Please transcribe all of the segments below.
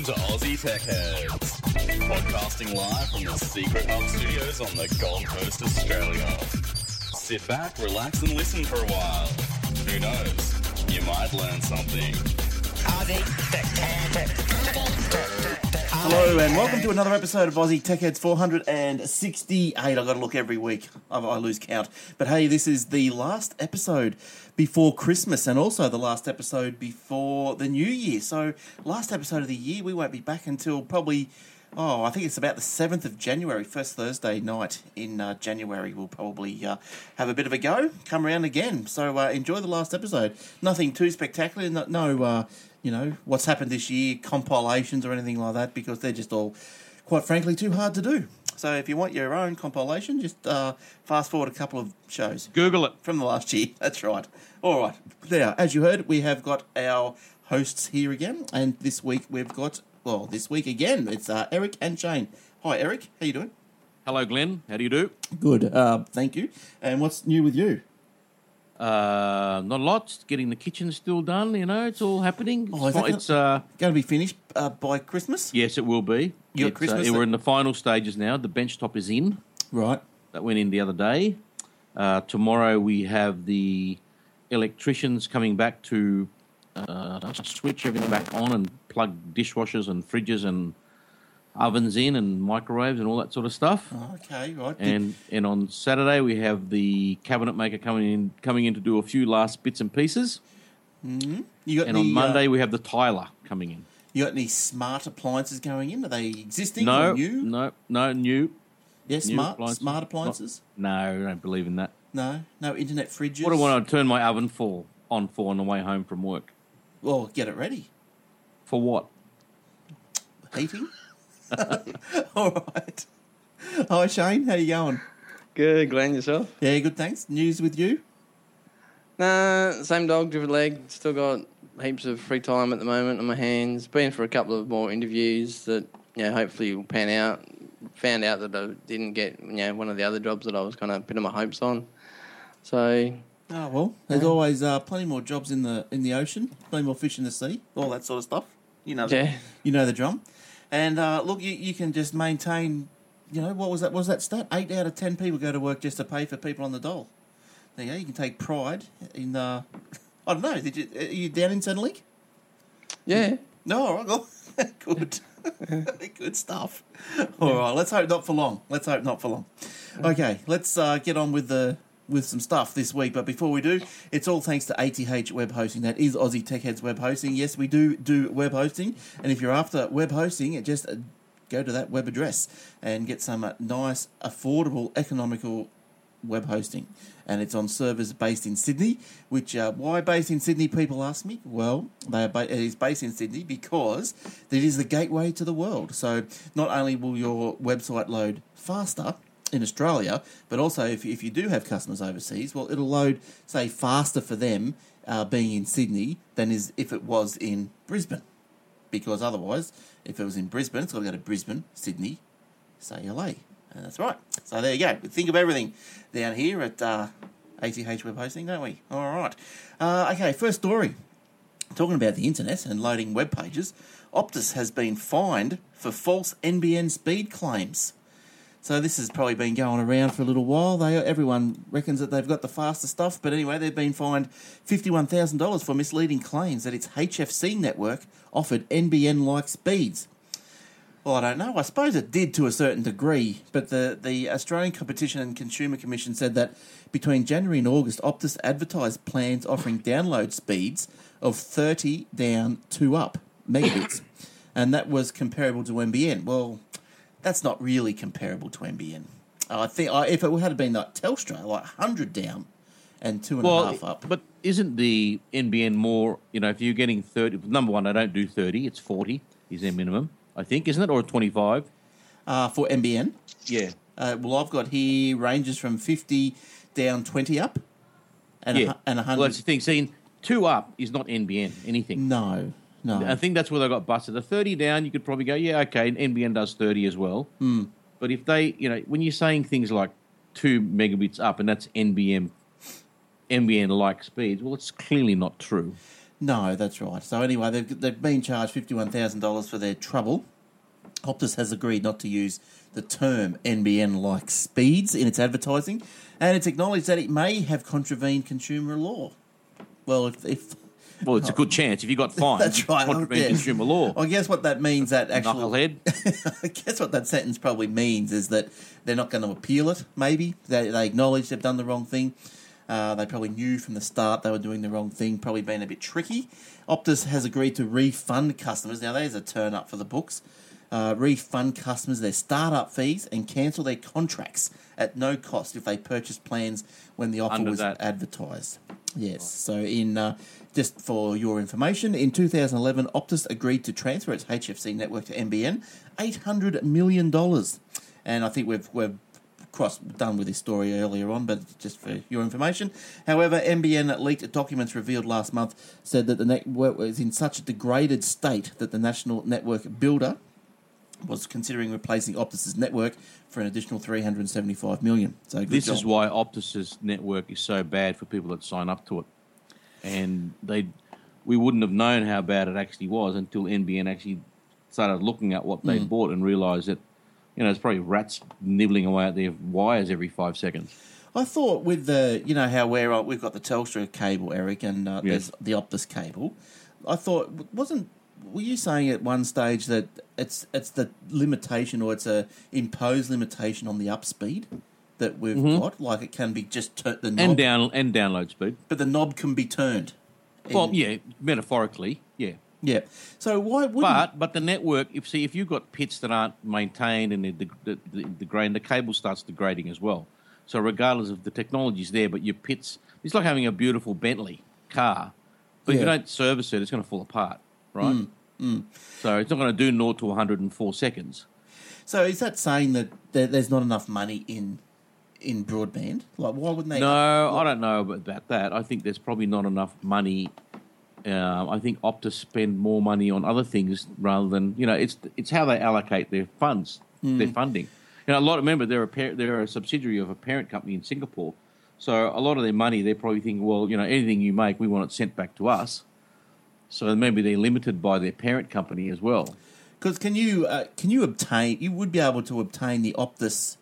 to Aussie Tech Heads, podcasting live from the Secret Hub Studios on the Gold Coast, Australia. Sit back, relax and listen for a while. Who knows, you might learn something. Aussie Tech Heads. Hello and welcome to another episode of Aussie Tech Heads 468. I've got to look every week. I lose count. But hey, this is the last episode before Christmas and also the last episode before the New Year. So last episode of the year, we won't be back until probably, I think it's about the 7th of January, first Thursday night in January. We'll probably have a bit of a go, come around again. So enjoy the last episode. Nothing too spectacular, no what's happened this year, compilations or anything like that, because they're just all, quite frankly, too hard to do. So if you want your own compilation, just fast forward a couple of shows. Google it. From the last year, that's right. All right. Now, as you heard, we have got our hosts here again, and this week again, it's Eric and Shane. Hi, Eric. How you doing? Hello, Glenn. How do you do? Good. Thank you. And what's new with you? Not a lot. Just getting the kitchen still done. It's all happening. It's going to be finished by Christmas? Yes, it will be. You got Christmas? We're in the final stages now. The bench top is in. Right. That went in the other day. Tomorrow we have the electricians coming back to switch everything back on and plug dishwashers and fridges and ovens in and microwaves and all that sort of stuff. Okay, right. And on Saturday we have the cabinet maker coming in to do a few last bits and pieces. Mm-hmm. On Monday we have the tiler coming in. You got any smart appliances going in? Are they existing No, or new? No, new. Yeah, New smart appliances? No, I don't believe in that. No internet fridges? What do I want to turn my oven on the way home from work? Well, get it ready. For what? Heating? All right. Hi, Shane. How you going? Good, Glenn, yourself? Yeah, good, thanks. News with you? Nah, same dog, different leg. Still got heaps of free time at the moment on my hands. Been for a couple of more interviews that, hopefully will pan out. Found out that I didn't get, one of the other jobs that I was kind of pinning my hopes on. So... Oh, well, there's always plenty more jobs in the ocean, plenty more fish in the sea, all that sort of stuff. You know the drum. And look, you can just maintain, what was that stat? 8 out of 10 people go to work just to pay for people on the dole. There you go. You can take pride in, I don't know, are you down in Centrelink? Yeah. No, all right, well, good. Good stuff. All right, let's hope not for long. Okay, let's get on with some stuff this week. But before we do, it's all thanks to ATH Web Hosting. That is Aussie Tech Heads Web Hosting. Yes, we do web hosting. And if you're after web hosting, just go to that web address and get some nice, affordable, economical web hosting. And it's on servers based in Sydney, which, why based in Sydney, people ask me? Well, it is based in Sydney because it is the gateway to the world. So not only will your website load faster in Australia, but also if you do have customers overseas, well, it'll load, say, faster for them being in Sydney than if it was in Brisbane. Because otherwise, if it was in Brisbane, it's got to go to Brisbane, Sydney, say LA. And that's right. So there you go. We think of everything down here at ATH Web Hosting, don't we? All right. Okay, first story. Talking about the internet and loading web pages, Optus has been fined for false NBN speed claims. So this has probably been going around for a little while. Everyone reckons that they've got the fastest stuff, but anyway, they've been fined $51,000 for misleading claims that its HFC network offered NBN-like speeds. Well, I don't know. I suppose it did to a certain degree, but the Australian Competition and Consumer Commission said that between January and August, Optus advertised plans offering download speeds of 30 down, 2 up megabits, and that was comparable to NBN. Well, that's not really comparable to NBN. I think if it had been like Telstra, like 100 down and 2.5 up. But isn't the NBN more, if you're getting 30, number one, I don't do 30, it's 40 is their minimum, I think, isn't it, or 25? For NBN? Yeah. Well, I've got here ranges from 50 down, 20 up and 100. Well, that's the thing. See, 2 up is not NBN, anything. No. I think that's where they got busted. The 30 down, you could probably go, yeah, okay, NBN does 30 as well. Mm. But if they, when you're saying things like 2 megabits up and that's NBN-like speeds, well, it's clearly not true. No, that's right. So anyway, they've been charged $51,000 for their trouble. Optus has agreed not to use the term NBN-like speeds in its advertising, and it's acknowledged that it may have contravened consumer law. Well, Well, it's a good chance. If you got fined, That's right. contravened Yeah. consumer law. I guess what that means that actually, Knucklehead. I guess what that sentence probably means is that they're not going to appeal it. Maybe they acknowledge they've done the wrong thing. They probably knew from the start they were doing the wrong thing. Probably been a bit tricky. Optus has agreed to refund customers. Now there's a turn up for the books. Refund customers their startup fees and cancel their contracts at no cost if they purchase plans when the offer was advertised. Yes. So in just for your information, in 2011, Optus agreed to transfer its HFC network to NBN, $800 million. And I think we've done with this story earlier on, but just for your information. However, NBN leaked documents revealed last month said that the network was in such a degraded state that the national network builder was considering replacing Optus's network for an additional $375 million. So good This job. is why Optus's network is so bad for people that sign up to it, and we wouldn't have known how bad it actually was until NBN actually started looking at what they bought and realised that it's probably rats nibbling away at their wires every 5 seconds. I thought with the how we've got the Telstra cable, Eric, and there's the Optus cable. I thought were you saying at one stage that it's the limitation or it's a imposed limitation on the upspeed that we've got? Like it can be just the knob. And download speed. But the knob can be turned. Well, yeah, metaphorically, yeah. Yeah. So why wouldn't... But the network, if you've got pits that aren't maintained and the cable starts degrading as well. So regardless of the technology's there, but your pits, it's like having a beautiful Bentley car, but if you don't service it, it's going to fall apart. Right? So it's not going to do 0 to 100 in 4 seconds. So is that saying that there's not enough money in broadband? Like, why wouldn't they... No, I don't know about that. I think there's probably not enough money. I think Optus spend more money on other things rather than... it's how they allocate their funds, their funding. Remember, they're a subsidiary of a parent company in Singapore. So a lot of their money, they're probably thinking, well, anything you make, we want it sent back to us. So maybe they're limited by their parent company as well. Because can you obtain? You would be able to obtain the Optus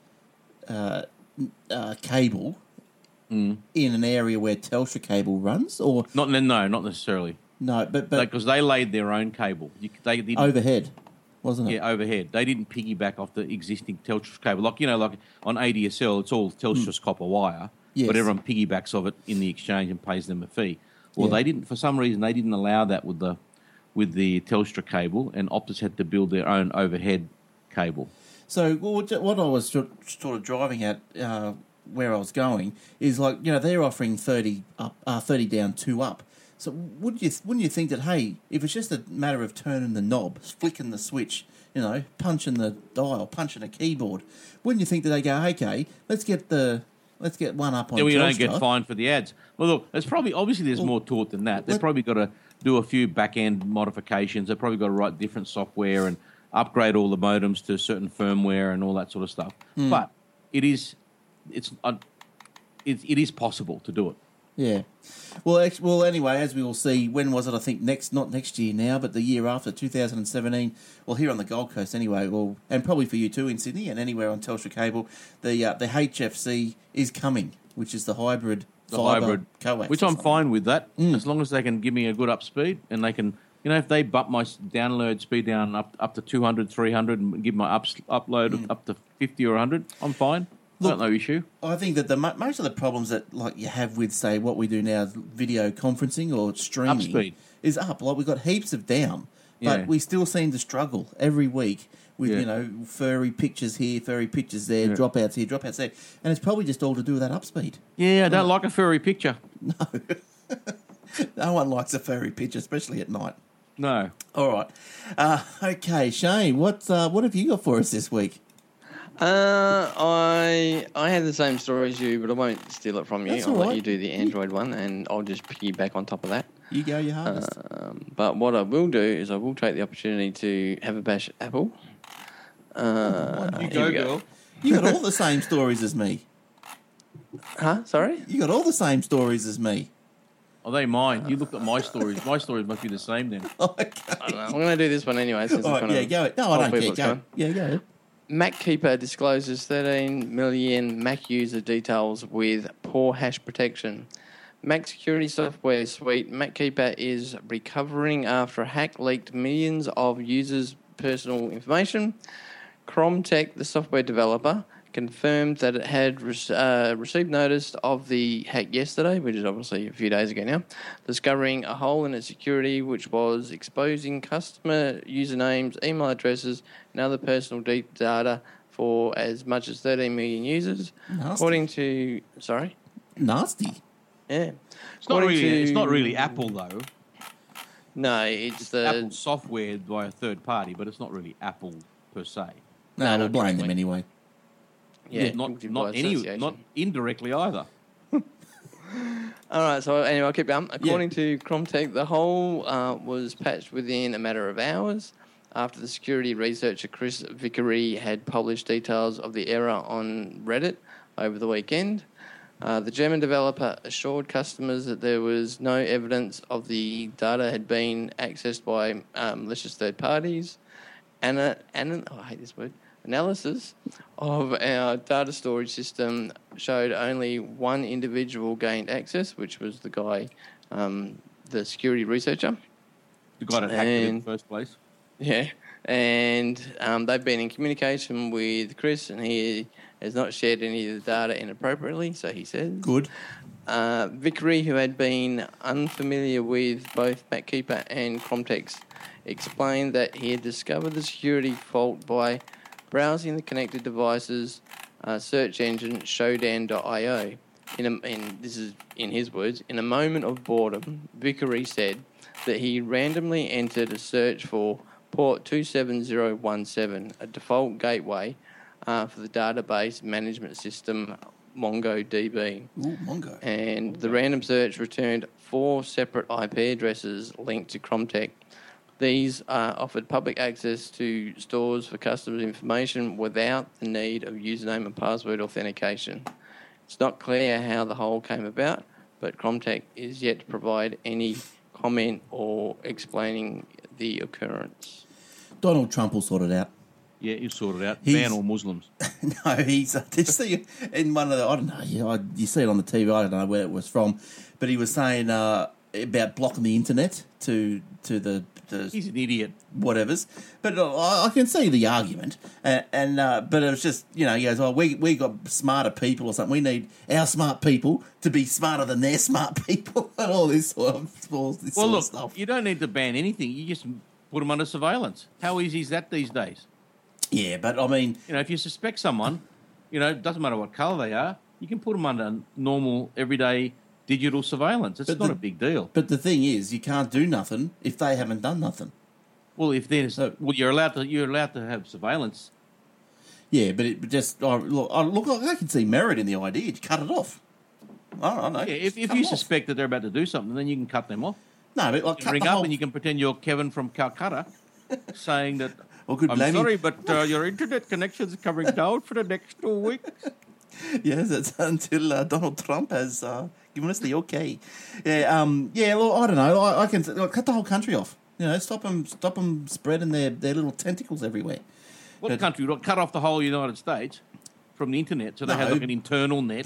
cable in an area where Telstra cable runs, or not necessarily. No, but because they laid their own cable. They didn't, overhead, wasn't it? Yeah, overhead. They didn't piggyback off the existing Telstra cable. Like on ADSL, it's all Telstra's copper wire, but everyone piggybacks of it in the exchange and pays them a fee. Well, they didn't. For some reason, they didn't allow that with the Telstra cable, and Optus had to build their own overhead cable. So, what I was sort of driving at, where I was going, is like they're offering 30 up, 30 down, 2 up. So, wouldn't you think that hey, if it's just a matter of turning the knob, flicking the switch, punching the dial, punching a keyboard, wouldn't you think that they go, okay, let's get one up on Telstra. You don't get fined for the ads. Well, look, there's more to it than that. They've probably got to do a few back-end modifications. They've probably got to write different software and upgrade all the modems to certain firmware and all that sort of stuff. But it is possible to do it. Yeah. Well, anyway, as we will see, when was it? I think not next year now, but the year after, 2017. Well, here on the Gold Coast anyway, and probably for you too in Sydney and anywhere on Telstra Cable, the HFC is coming, which is the hybrid fibre coax. Which I'm fine with that, as long as they can give me a good up speed and they can, if they bump my download speed down up to 200, 300 and give my upload up to 50 or 100, I'm fine. Look, no issue. I think that most of the problems that you have with, say, what we do now, video conferencing or streaming, up speed is up. Like we've got heaps of down, but we still seem to struggle every week with furry pictures here, furry pictures there, dropouts here, dropouts there, and it's probably just all to do with that up speed. Yeah, I don't like a furry picture. No, no one likes a furry picture, especially at night. No. All right. Okay, Shane, what have you got for us this week? I had the same story as you, but I won't steal it from you. That's I'll all let right. you do the Android one, and I'll just piggyback on top of that. You go your hardest. But what I will do is I will take the opportunity to have a bash at Apple. You here we girl. You got all the same stories as me. Huh? Sorry? You got all the same stories as me. Are they mine? You looked at my stories. My stories must be the same then. Okay. I don't know. I'm going to do this one anyway. Since All I'm right, yeah, go. No, I don't care. Go. Yeah, go. MacKeeper discloses 13 million Mac user details with poor hash protection. Mac security software suite MacKeeper is recovering after a hack leaked millions of users' personal information. Cromtech, the software developer, confirmed that it had received notice of the hack yesterday, which is obviously a few days ago now, discovering a hole in its security which was exposing customer usernames, email addresses, and other personal data for as much as 13 million users. Nasty. According to... Sorry? Nasty. Yeah. It's not really Apple though. No, it's the... Apple software by a third party, but it's not really Apple per se. No, No, we'll not blame them directly. anyway. Yeah, not by association. not indirectly either. All right, so anyway, I'll keep going. According to Cromtech, the hole was patched within a matter of hours after the security researcher Chris Vickery had published details of the error on Reddit over the weekend. The German developer assured customers that there was no evidence of the data had been accessed by malicious third parties. I hate this word. Analysis of our data storage system showed only one individual gained access, which was the guy, the security researcher. The guy that hacked it in the first place. Yeah, and they've been in communication with Chris, and he has not shared any of the data inappropriately, so he says. Good. Vickery, who had been unfamiliar with both MacKeeper and Cromtech, explained that he had discovered the security fault by browsing the connected devices search engine Shodan.io. This is in his words, in a moment of boredom, Vickery said that he randomly entered a search for port 27017, a default gateway for the database management system MongoDB. Ooh, Mongo. And the random search returned 4 separate IP addresses linked to Cromtech. These offered public access to stores for customers' information without the need of username and password authentication. It's not clear how the hole came about, but Cromtech is yet to provide any comment or explaining the occurrence. Donald Trump will sort it out. Yeah, you sorted out. He's- Ban all Muslims. No, he's. Did you see in one of the? I don't know. You see it on the TV. I don't know where it was from, but he was saying about blocking the internet to the He's an idiot. whatevers. But I can see the argument, but it was just he goes, "Oh, we got smarter people or something. We need our smart people to be smarter than their smart people," and all this sort of stuff. You don't need to ban anything. You just put them under surveillance. How easy is that these days? Yeah, but I mean, If you suspect someone, it doesn't matter what colour they are, you can put them under normal, everyday digital surveillance. It's not a big deal. But the thing is, you can't do nothing if they haven't done nothing. Well, if there's, you're allowed to have surveillance. Yeah, but it just look, I can see merit in the idea. You cut it off. I don't know. Yeah, if Cut you them off. suspect that they're about to do something, then you can cut them off. No, but like You cut ring the up whole, and you can pretend you're Kevin from Calcutta, saying that Or could I'm blame sorry, him. but your internet connection is coming down for the next 2 weeks. Yes, it's until Donald Trump has given us the okay. Yeah, Well, I don't know. I can cut the whole country off. Stop them spreading their little tentacles everywhere. What country? Cut off the whole United States from the internet, so they have No. like an internal net.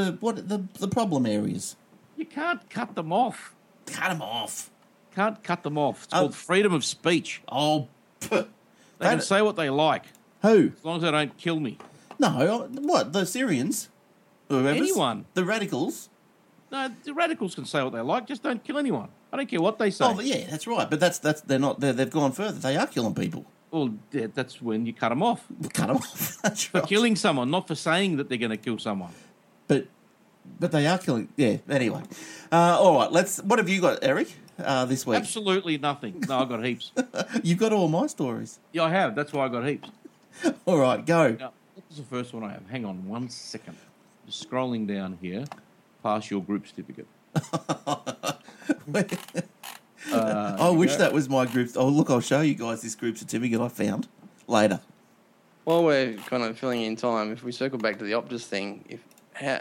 The problem areas. You can't cut them off. Cut them off. Can't cut them off. It's called freedom of speech. Oh, They can say what they like, who? as long as they don't kill me. No, what the Syrians? Whoever's? Anyone. The radicals. No, the radicals can say what they like, just don't kill anyone. I don't care what they say. Oh, yeah, that's right. But they're not. They've gone further. They are killing people. Well, that's when you cut them off. Cut them off. That's For right. killing someone, not for saying that they're going to kill someone. But they are killing. Yeah. Anyway, all right. What have you got, Eric? This week? Absolutely nothing. No, I've got heaps. You've got all my stories. Yeah, I have. That's why I got heaps. All right, go. Now, what was the first one I have? Hang on 1 second. Just scrolling down here. Pass your group certificate. I wish that was my group. Oh, look, I'll show you guys this group certificate I found later. While we're kind of filling in time, if we circle back to the Optus thing,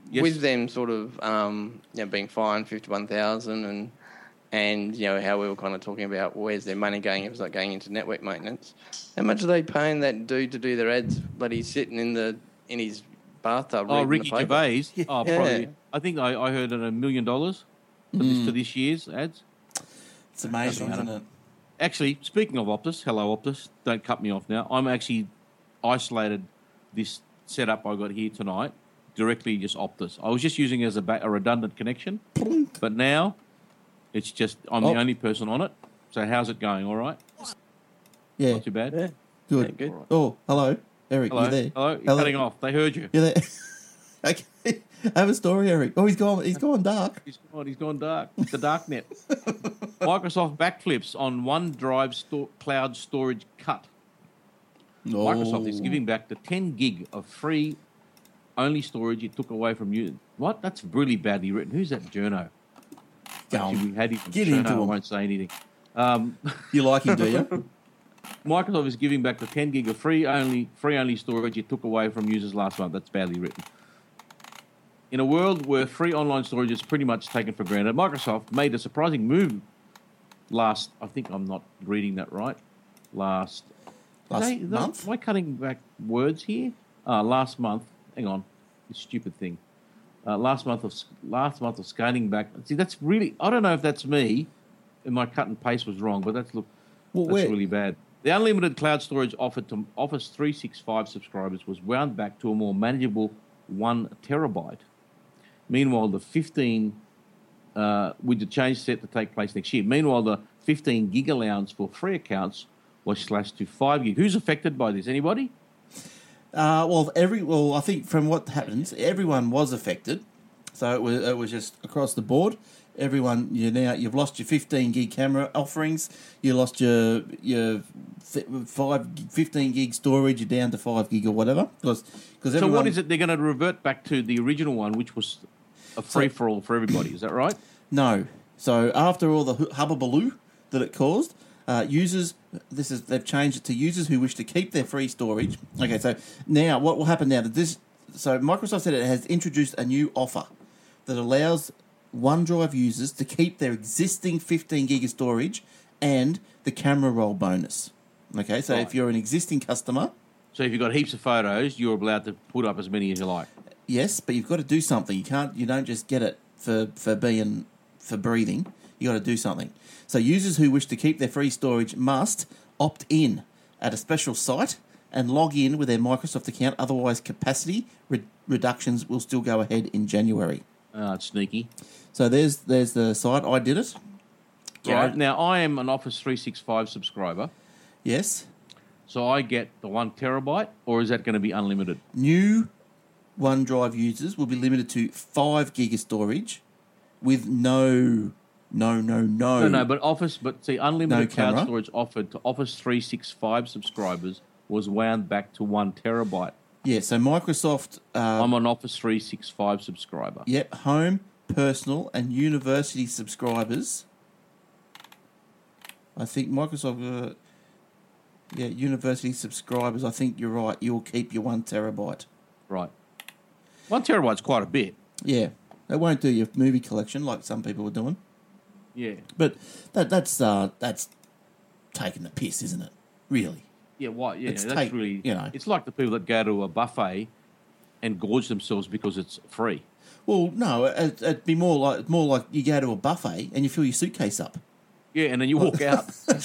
Yes. with them sort of being fined 51,000 and how we were kind of talking about where's their money going if it's not going into network maintenance. How much are they paying that dude to do their ads? But he's sitting in his bathtub. Oh, reading Ricky the paper. Gervais. Yeah. Oh, probably. I think I heard it $1 million for this year's ads. It's amazing, isn't it? Actually, speaking of Optus, hello Optus, don't cut me off now. I'm actually isolated this setup I got here tonight directly just Optus. I was just using it as a redundant connection, but now it's just I'm the only person on it. So how's it going? All right? Yeah, Not too bad. Yeah. good. Yeah, good. All right. Oh, hello, Eric. Hello. You there? Hello. You're cutting off. They heard you. You there? Okay. Have a story, Eric. Oh, he's gone dark. He's gone dark. The dark net. Microsoft backflips on OneDrive cloud storage cut. No. Microsoft is giving back the 10 gig of free only storage it took away from you. What? That's really badly written. Who's that journo? Go on. Actually, we had him. Get Journo, into I him. won't say anything. You like him, do you? Microsoft is giving back the 10 gig of free only storage it took away from users last month. That's badly written. In a world where free online storage is pretty much taken for granted, Microsoft made a surprising move last. I think I'm not reading that right. Last month? Am I cutting back words here? Last month. Hang on, this stupid thing. Last month of scaling back. See, that's really. I don't know if that's me, and my cut and paste was wrong, but that's really bad. The unlimited cloud storage offered to Office 365 subscribers was wound back to a more manageable 1 terabyte. Meanwhile, the 15 with the change set to take place next year. Meanwhile, the 15 gig allowance for free accounts was slashed to 5 gig. Who's affected by this? Anybody? I think from what happens, everyone was affected. So it was just across the board. Everyone, you've lost your 15 gig camera offerings. You lost your 15 gig storage. You're down to 5 gig or whatever. Because so what is it? They're going to revert back to the original one, which was a free for all for everybody. Is that right? No. So after all the hubbubaloo that it caused, users, they've changed it to users who wish to keep their free storage. Okay, so now what will happen now? So Microsoft said it has introduced a new offer that allows OneDrive users to keep their existing 15 gig of storage and the camera roll bonus. Okay, so if you're an existing customer, so if you've got heaps of photos, you're allowed to put up as many as you like. yes, but you've got to do something. You don't just get it for breathing. You got to do something. So users who wish to keep their free storage must opt in at a special site and log in with their Microsoft account. Otherwise, capacity reductions will still go ahead in January. It's sneaky. So there's the site. I did it. Right. Now, I am an Office 365 subscriber, Yes. so I get the 1 terabyte, or is that going to be unlimited? New OneDrive users will be limited to 5 gig of storage with no, But unlimited No cloud camera. storage offered to Office 365 subscribers was wound back to 1 terabyte. Yeah, so Microsoft, I'm an Office 365 subscriber. home, personal, and university subscribers. I think Microsoft, university subscribers, I think you're right. You'll keep your 1 terabyte. Right. 1 terabyte's quite a bit. Yeah, they won't do your movie collection like some people were doing. Yeah. But that's taking the piss, isn't it? Really? Yeah, what? Yeah, It's that's really... you know. It's like the people that go to a buffet and gorge themselves because it's free. Well, no, it'd be more like you go to a buffet and you fill your suitcase up. Yeah, and then you walk out.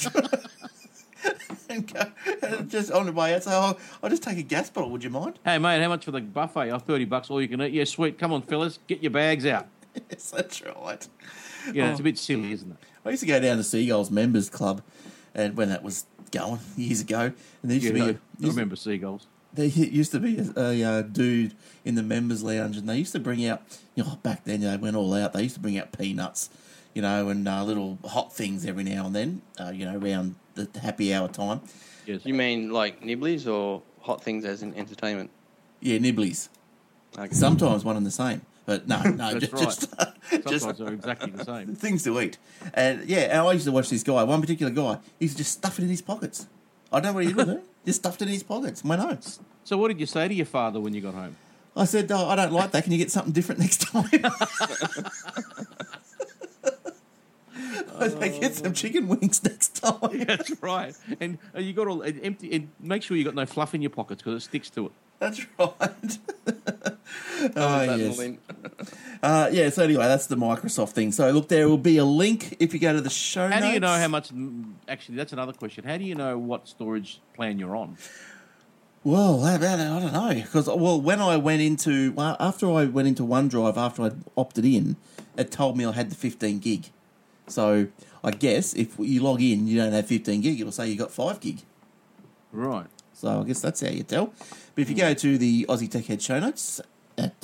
And go, just on the way out, say, I'll just take a gas bottle, would you mind? Hey, mate, how much for the buffet? Oh, $30, all you can eat. Yeah, sweet. Come on, fellas, get your bags out. Yes, that's right. Yeah, it's a bit silly, isn't it? I used to go down to Seagulls Members Club, and when that was going years ago, and there used to be I remember seagulls. there used to be a dude in the members lounge, and they used to bring out, back then they went all out. They used to bring out peanuts, and little hot things every now and then, around the happy hour time. Yes. You mean like nibblies or hot things as in entertainment? Yeah, nibblies. Okay. Sometimes one and the same, but no, That's just Sometimes they're exactly the same. things to eat. And I used to watch this guy, one particular guy, he used to just stuff it in his pockets. I don't know what he would do. Just stuffed it in his pockets. Went home. So what did you say to your father when you got home? I said, oh, I don't like that. Can you get something different next time? I said, get some chicken wings next time. That's right. And you got all empty. And make sure you got no fluff in your pockets because it sticks to it. That's right. That yes. link. Yeah, so anyway, that's the Microsoft thing. So, look, there will be a link if you go to the show notes. How do you know how much? Actually, that's another question. How do you know what storage plan you're on? Well, I don't know. Because, when I went into... after I went into OneDrive, after I opted in, it told me I had the 15 gig. So, I guess if you log in, you don't have 15 gig, it'll say you got 5 gig. Right. So, I guess that's how you tell. But if you go to the Aussie Tech Head show notes at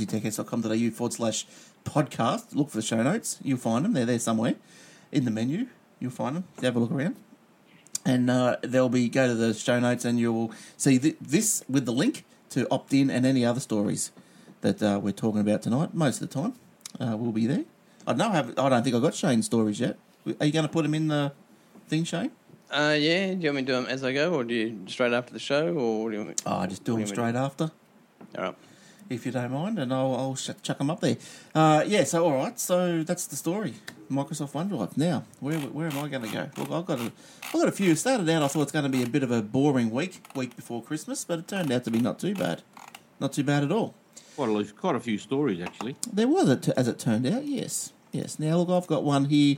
aussietechheads.com.au/podcast, look for the show notes. You'll find them. They're there somewhere in the menu. You'll find them. Have a look around. And go to the show notes and you'll see this with the link to opt in and any other stories that we're talking about tonight. Most of the time will be there. I don't think I've got Shane's stories yet. Are you going to put them in the thing, Shane? Yeah. Do you want me to do them as I go, or do you straight after the show, or what do you want me? Oh, just do them straight after, All right. if you don't mind, and I'll chuck them up there. So all right. So that's the story. Microsoft OneDrive. Now, where am I going to go? Look, I've got a few. Started out, I thought it's going to be a bit of a boring week before Christmas, but it turned out to be not too bad. Not too bad at all. Quite a few stories, actually. There was, as it turned out, yes. Now, look, I've got one here.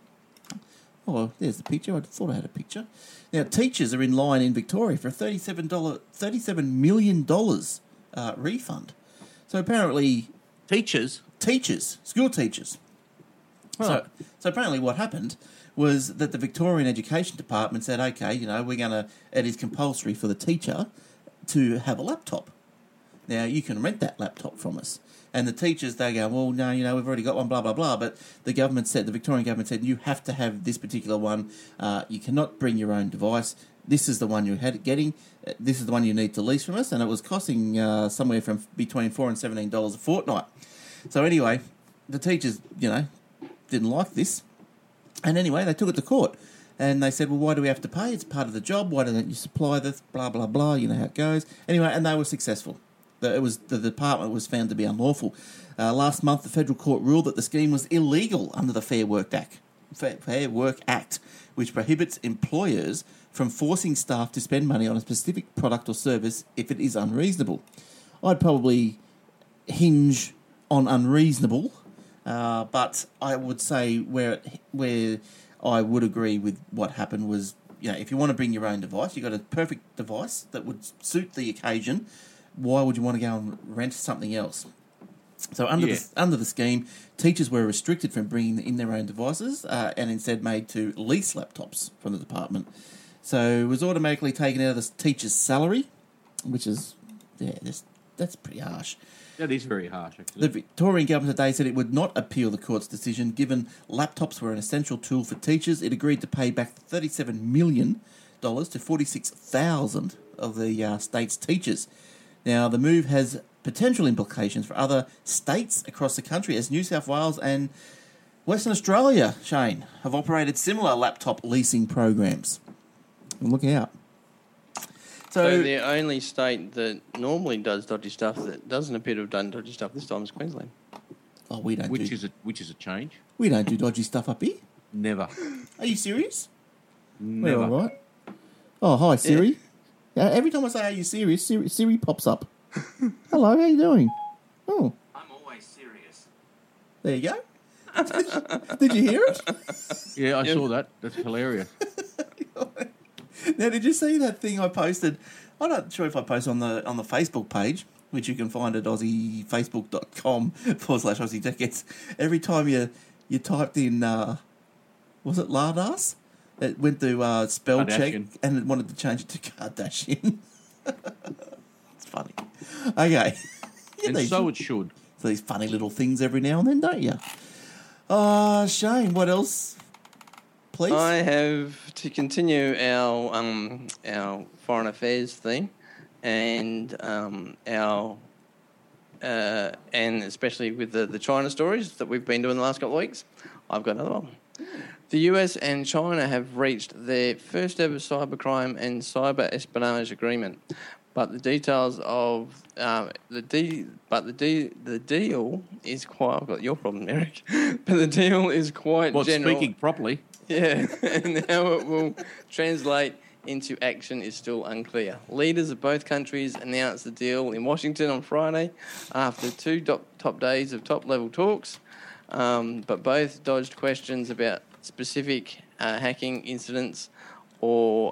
Oh, there's the picture. I thought I had a picture. Now, teachers are in line in Victoria for a $37 million refund. So apparently... Teachers? School teachers. Huh. So apparently what happened was that the Victorian Education Department said, okay, it is compulsory for the teacher to have a laptop. Now, you can rent that laptop from us. And the teachers, they go, well, no, we've already got one, blah, blah, blah. But the Victorian government said, you have to have this particular one. You cannot bring your own device. This is the one you're getting. This is the one you need to lease from us. And it was costing somewhere from between $4 and $17 a fortnight. So anyway, the teachers, didn't like this. And anyway, they took it to court. And they said, well, why do we have to pay? It's part of the job. Why don't you supply this? Blah, blah, blah. You know how it goes. Anyway, and they were successful. The department was found to be unlawful. Last month, the federal court ruled that the scheme was illegal under the Fair Work Act, which prohibits employers from forcing staff to spend money on a specific product or service if it is unreasonable. I'd probably hinge on unreasonable, but I would say where I would agree with what happened was, if you want to bring your own device, you've got a perfect device that would suit the occasion. Why would you want to go and rent something else? So under the scheme, teachers were restricted from bringing in their own devices and instead made to lease laptops from the department. So it was automatically taken out of the teacher's salary, which is, that's pretty harsh. That is very harsh, actually. The Victorian government today said it would not appeal the court's decision. Given laptops were an essential tool for teachers, it agreed to pay back $37 million to 46,000 of the state's teachers. Now, the move has potential implications for other states across the country, as New South Wales and Western Australia, Shane, have operated similar laptop leasing programs. Look out. So the only state that normally does dodgy stuff that doesn't appear to have done dodgy stuff this time is Queensland. Oh, we don't which is a change. We don't do dodgy stuff up here. Never. Are you serious? Never. We're all right. Oh, hi, Siri. Yeah. Every time I say, are you serious, Siri pops up. Hello, how you doing? Oh. I'm always serious. There you go. Did you hear it? Yeah, I saw that. That's hilarious. Now, did you see that thing I posted? I'm not sure if I posted on the Facebook page, which you can find at facebook.com/Aussie Tickets. Every time you typed in, was it Lardas? It went to spell check and it wanted to change it to Kardashian. It's funny. Okay. And so it should. So these funny little things every now and then, don't you? Shane, what else? Please. I have to continue our foreign affairs theme, and and especially with the China stories that we've been doing the last couple of weeks. I've got another one. The US and China have reached their first ever cybercrime and cyber espionage agreement, But the details of the deal is quite. I've got your problem, Eric. But the deal is quite general. Speaking properly. Yeah, and how it will translate into action is still unclear. Leaders of both countries announced the deal in Washington on Friday after 2 top days of top-level talks, but both dodged questions about specific hacking incidents or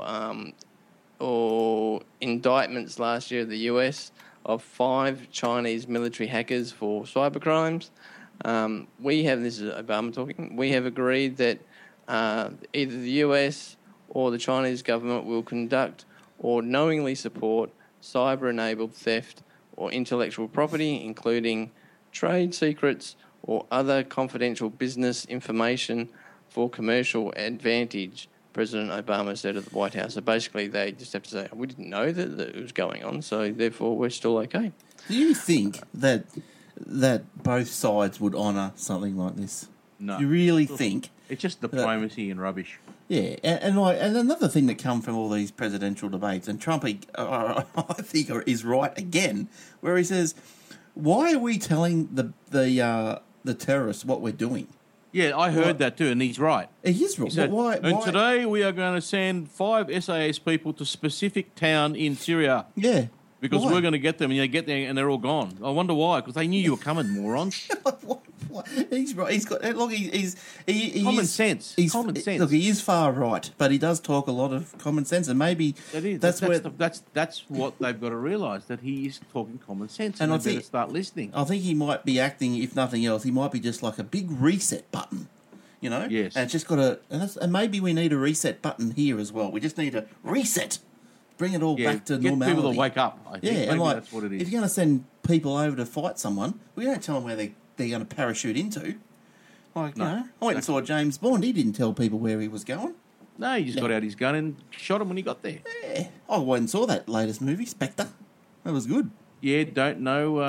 indictments last year of the US of 5 Chinese military hackers for cybercrimes. This is Obama talking, we have agreed that either the US or the Chinese government will conduct or knowingly support cyber-enabled theft or intellectual property, including trade secrets or other confidential business information for commercial advantage, President Obama said at the White House. So basically they just have to say, we didn't know that it was going on, so therefore we're still okay. Do you think that both sides would honour something like this? No. Do you really think? It's just diplomacy and rubbish. Yeah, and another thing that come from all these presidential debates, and Trump, I think, is right again, where he says, "Why are we telling the terrorists what we're doing?" Yeah, I heard that too, and he's right. He is right. He said, why? Today we are going to send 5 SAS people to specific town in Syria. Yeah. Because Why? we're going to get them, and you get there, and they're all gone. I wonder why, because they knew you were coming, morons. What? He's right. He's got look. He Common is, sense. He's, Common sense. Look, he is far right, but he does talk a lot of common sense, and maybe that's what they've got to realise, that he is talking common sense, and they I think better start listening. I think he might be acting, if nothing else, he might be just like a big reset button, you know. Yes. And it's just got to, and maybe we need a reset button here as well. We just need a reset. Bring it all back to get normality. people to wake up, I think. Yeah, Maybe and like, that's what it is. if you're going to send people over to fight someone, we don't tell them where they're going to parachute into. Like, No, you know, I went and saw James Bond. He didn't tell people where he was going. No, he just got out his gun and shot him when he got there. Yeah, I went and saw that latest movie, Spectre. That was good. Yeah, don't know.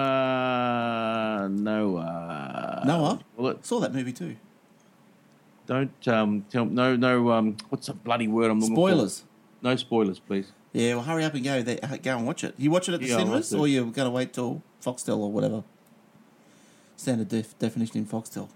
Noah saw that movie too. Don't tell. No. What's the bloody word I'm looking for? Spoilers. No spoilers, please. Yeah, well, hurry up and go and watch it. You watch it at the Yeah, I'll cinemas, watch it. or you're going to wait till Foxtel or whatever? Standard definition in Foxtel.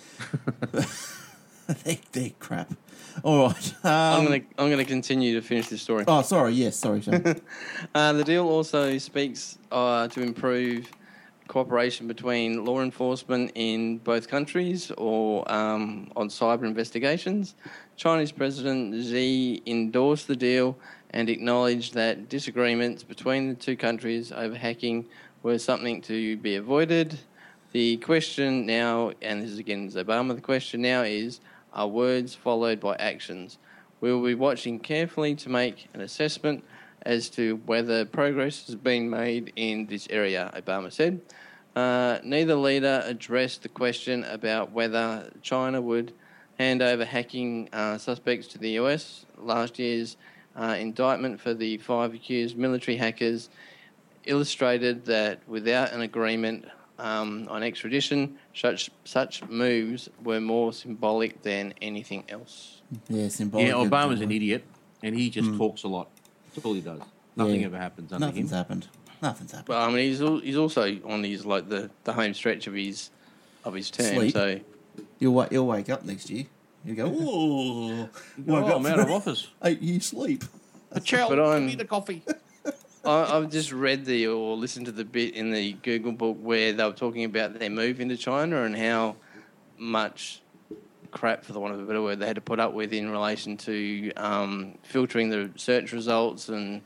They're crap. All right. I'm gonna continue to finish this story. Oh, sorry. Yes, sorry, Sean. The deal also speaks to improve cooperation between law enforcement in both countries or on cyber investigations. Chinese President Xi endorsed the deal and acknowledged that disagreements between the two countries over hacking were something to be avoided. The question now, and this is again Obama, the question now is, are words followed by actions? We will be watching carefully to make an assessment as to whether progress has been made in this area, Obama said. Neither leader addressed the question about whether China would hand over hacking suspects to the US. Last year's indictment for the 5 accused military hackers illustrated that without an agreement on extradition, such moves were more symbolic than anything else. Yeah, symbolic. Yeah, Obama's an idiot, and he just talks a lot. That's all he does. Nothing ever happens under Nothing's him. happened. But I mean, he's also on his like the home stretch of his term. Sleep. So You'll wake up next year. You go, oh, woke up I'm out of office. 8 years sleep. Michelle, But give I'm- me the coffee. I've just read or listened to the bit in the Google book where they were talking about their move into China and how much crap, for the want of a better word, they had to put up with in relation to filtering the search results, and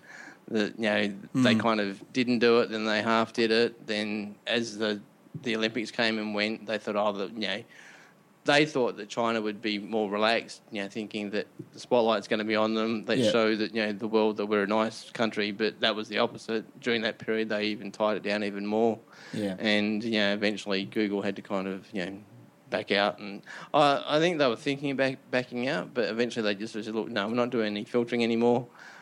they kind of didn't do it, then they half did it. Then as the Olympics came and went, they thought, they thought that China would be more relaxed, thinking that the spotlight's going to be on them. They show that, the world that we're a nice country, but that was the opposite. During that period, they even tied it down even more. Yeah. And, eventually Google had to kind of, back out. And I think they were thinking about backing out, but eventually they just said, look, no, we're not doing any filtering anymore.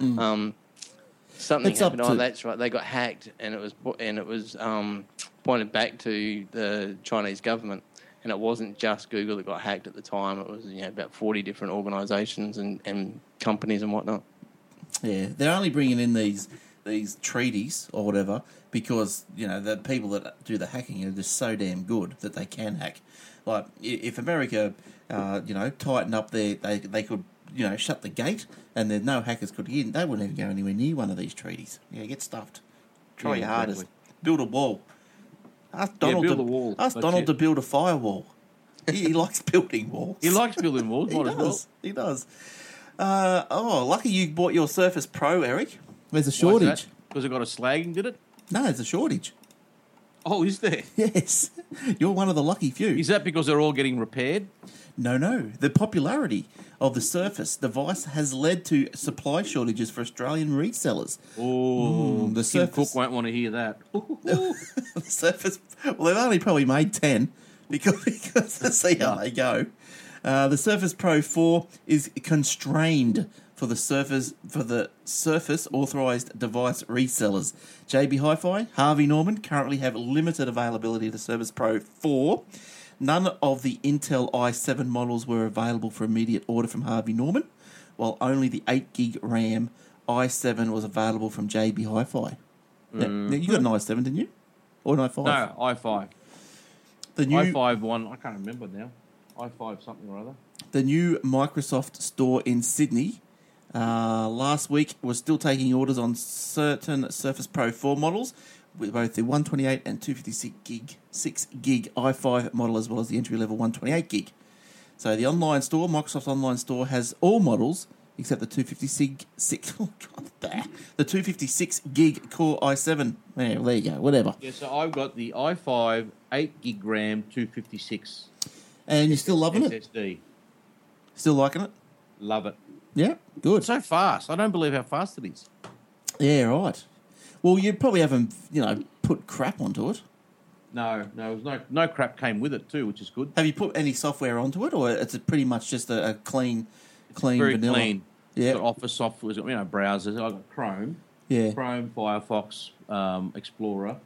Something It's up happened. to- That's right. They got hacked, and it was pointed back to the Chinese government. And it wasn't just Google that got hacked at the time. It was about 40 different organisations and companies and whatnot. Yeah, they're only bringing in these these treaties or whatever because the people that do the hacking are just so damn good that they can hack. Like if America, tightened up they could shut the gate and then no hackers could get in. They wouldn't even go anywhere near one of these treaties. Yeah, get stuffed. Try your hardest. Build a wall. Ask Donald, build a wall. Ask Donald to build a firewall. He likes building walls. He likes building walls. He Might as well. does. He does. Lucky you bought your Surface Pro, Eric. There's a Why is shortage. that? Because it got a slagging, did it? No, there's a shortage. Oh, is there? Yes. You're one of the lucky few. Is that because they're all getting repaired? No. The popularity of the Surface device has led to supply shortages for Australian resellers. Oh, the Tim Surface. Cook won't want to hear that. The Surface. Well, they've only probably made 10 because to see how they go. The Surface Pro 4 is constrained for the Surface authorized device resellers. JB Hi-Fi, Harvey Norman currently have limited availability of the Surface Pro 4. None of the Intel i7 models were available for immediate order from Harvey Norman, while only the 8GB RAM i7 was available from JB Hi-Fi. Now, you got an i7, didn't you? Or an i5? No, i5. The new i5 one, I can't remember now. i5 something or other. The new Microsoft store in Sydney last week was still taking orders on certain Surface Pro 4 models, with both the 128 and 256 gig i5 model, as well as the entry-level 128 gig. So the online store, Microsoft Online Store, has all models except the 256 gig Core i7. Well, there you go, whatever. Yeah, so I've got the i5 8GB RAM 256 And you're still loving it? SSD. Still liking it? Love it. Yeah, good. It's so fast. I don't believe how fast it is. Yeah, right. Well, you probably haven't, put crap onto it. No, no crap came with it too, which is good. Have you put any software onto it, or it's pretty much just a clean Very vanilla? clean. Yeah. It's got Office software, it's got, browsers. I've got Chrome, Yeah. Chrome, Firefox, Explorer,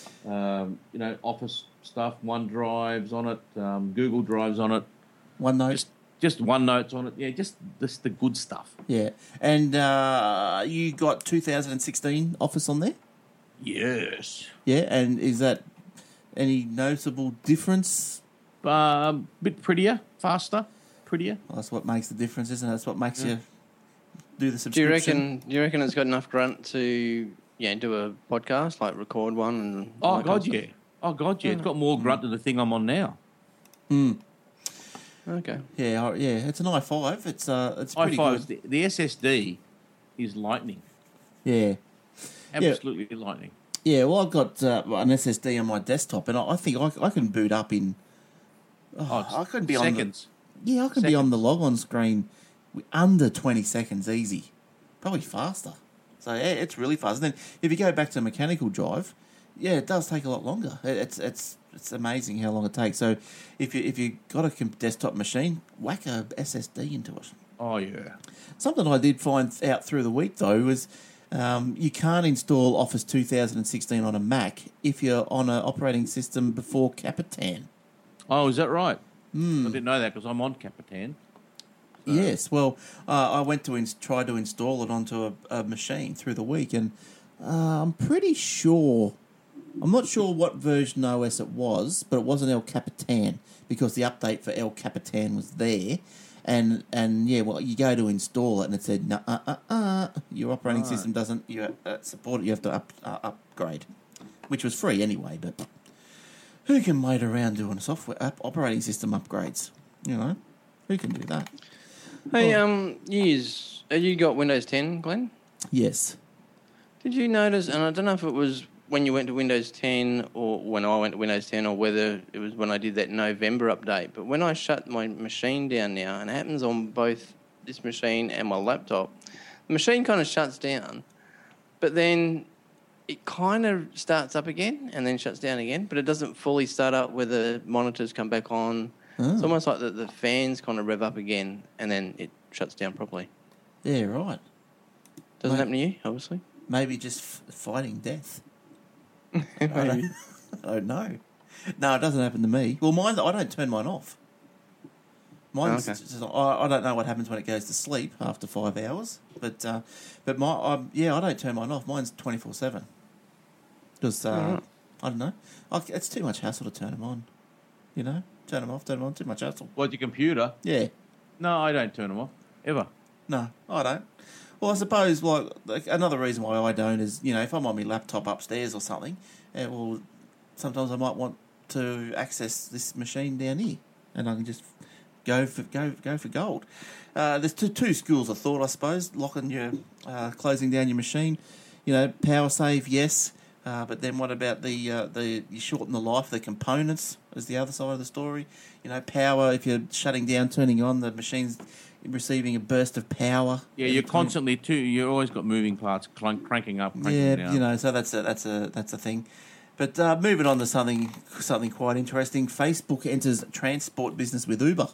Office stuff, OneDrive's on it, Google Drive's on it, OneNote. just OneNote's on it. Yeah, just the good stuff. Yeah. And you got 2016 Office on there? Yes. Yeah. And is that any noticeable difference? Bit prettier, faster, prettier. Well, that's what makes the difference, isn't it? That's what makes you do the Do you subscription. reckon it's got enough grunt to do a podcast, like record one? And Oh all that God, kind of yeah. Oh God, yeah. It's got more grunt than the thing I'm on now. stuff? Okay. Yeah. It's an i5. It's pretty i5's good. the SSD is lightning. Yeah. Absolutely lightning. Yeah, well, I've got an SSD on my desktop, and I think I can boot up in. I could be seconds. I can be on the log-on screen under 20 seconds easy, probably faster. So yeah, it's really fast. And then if you go back to a mechanical drive, yeah, it does take a lot longer. It's amazing how long it takes. So if you got a desktop machine, whack a SSD into it. Oh yeah. Something I did find out through the week though was. You can't install Office 2016 on a Mac if you're on an operating system before Capitan. Oh, is that right? I didn't know that because I'm on Capitan. Yes, well, I went to try to install it onto a machine through the week, and I'm pretty sure, I'm not sure what version OS it was, but it wasn't El Capitan because the update for El Capitan was there. And yeah, well, you go to install it, and it said, your operating system doesn't support it. You have to upgrade, which was free anyway. But who can wait around doing operating system upgrades? Who can do that? Hey, you got Windows 10, Glenn? Yes. Did you notice? And I don't know if it was when you went to Windows 10 or when I went to Windows 10 or whether it was when I did that November update. But when I shut my machine down now, and it happens on both this machine and my laptop, the machine kind of shuts down, but then it kind of starts up again and then shuts down again, but it doesn't fully start up where the monitors come back on. Oh. It's almost like the fans kind of rev up again and then it shuts down properly. Yeah, right. Doesn't happen to you, obviously. Maybe just fighting death. I don't know. No, it doesn't happen to me. Well, mine, I don't turn mine off. Mine's Okay. just, I don't know what happens when it goes to sleep after 5 hours, but I don't turn mine off. Mine's 24/7 because I don't know. It's too much hassle to turn them on. You know, turn them off, turn them on. Too much hassle. What, your computer? Yeah, No, I don't turn them off ever. no, I don't. Well, I suppose like another reason why I don't is, you know, if I'm on my laptop upstairs or something, well, sometimes I might want to access this machine down here, and I can just go for gold. There's two schools of thought, I suppose. Closing down your machine. You know, power save, yes, but then what about you shorten the life of the components? Is the other side of the story. You know, power. If you're shutting down, turning on, the machine's receiving a burst of power. Yeah, you're constantly too. You always got moving parts cranking up, cranking Yeah, down. you know, so that's a thing. But moving on to something quite interesting. Facebook enters transport business with Uber.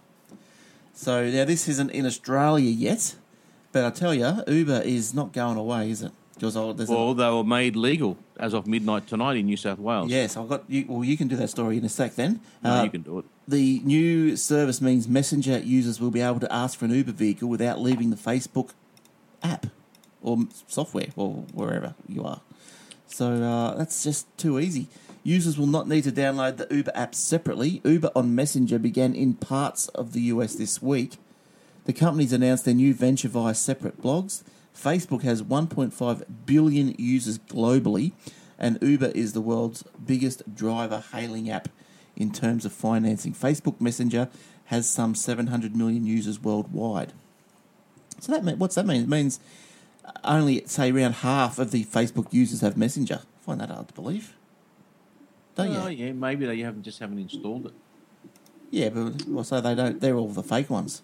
So now this isn't in Australia yet, but I tell you, Uber is not going away, is it? Because Well, they were made legal as of midnight tonight in New South Wales. yes, I've got you. Well, you can do that story in a sec. Then No, you can do it. The new service means Messenger users will be able to ask for an Uber vehicle without leaving the Facebook app or software or wherever you are. So that's just too easy. Users will not need to download the Uber app separately. Uber on Messenger began in parts of the US this week. The company's announced their new venture via separate blogs. Facebook has 1.5 billion users globally, and Uber is the world's biggest driver hailing app in terms of financing. Facebook Messenger has some 700 million users worldwide. So what's that mean? It means only, say, around half of the Facebook users have Messenger. I find that hard to believe. Don't Oh, you? yeah, maybe they haven't installed it. Yeah, but so they don't. They're all the fake ones.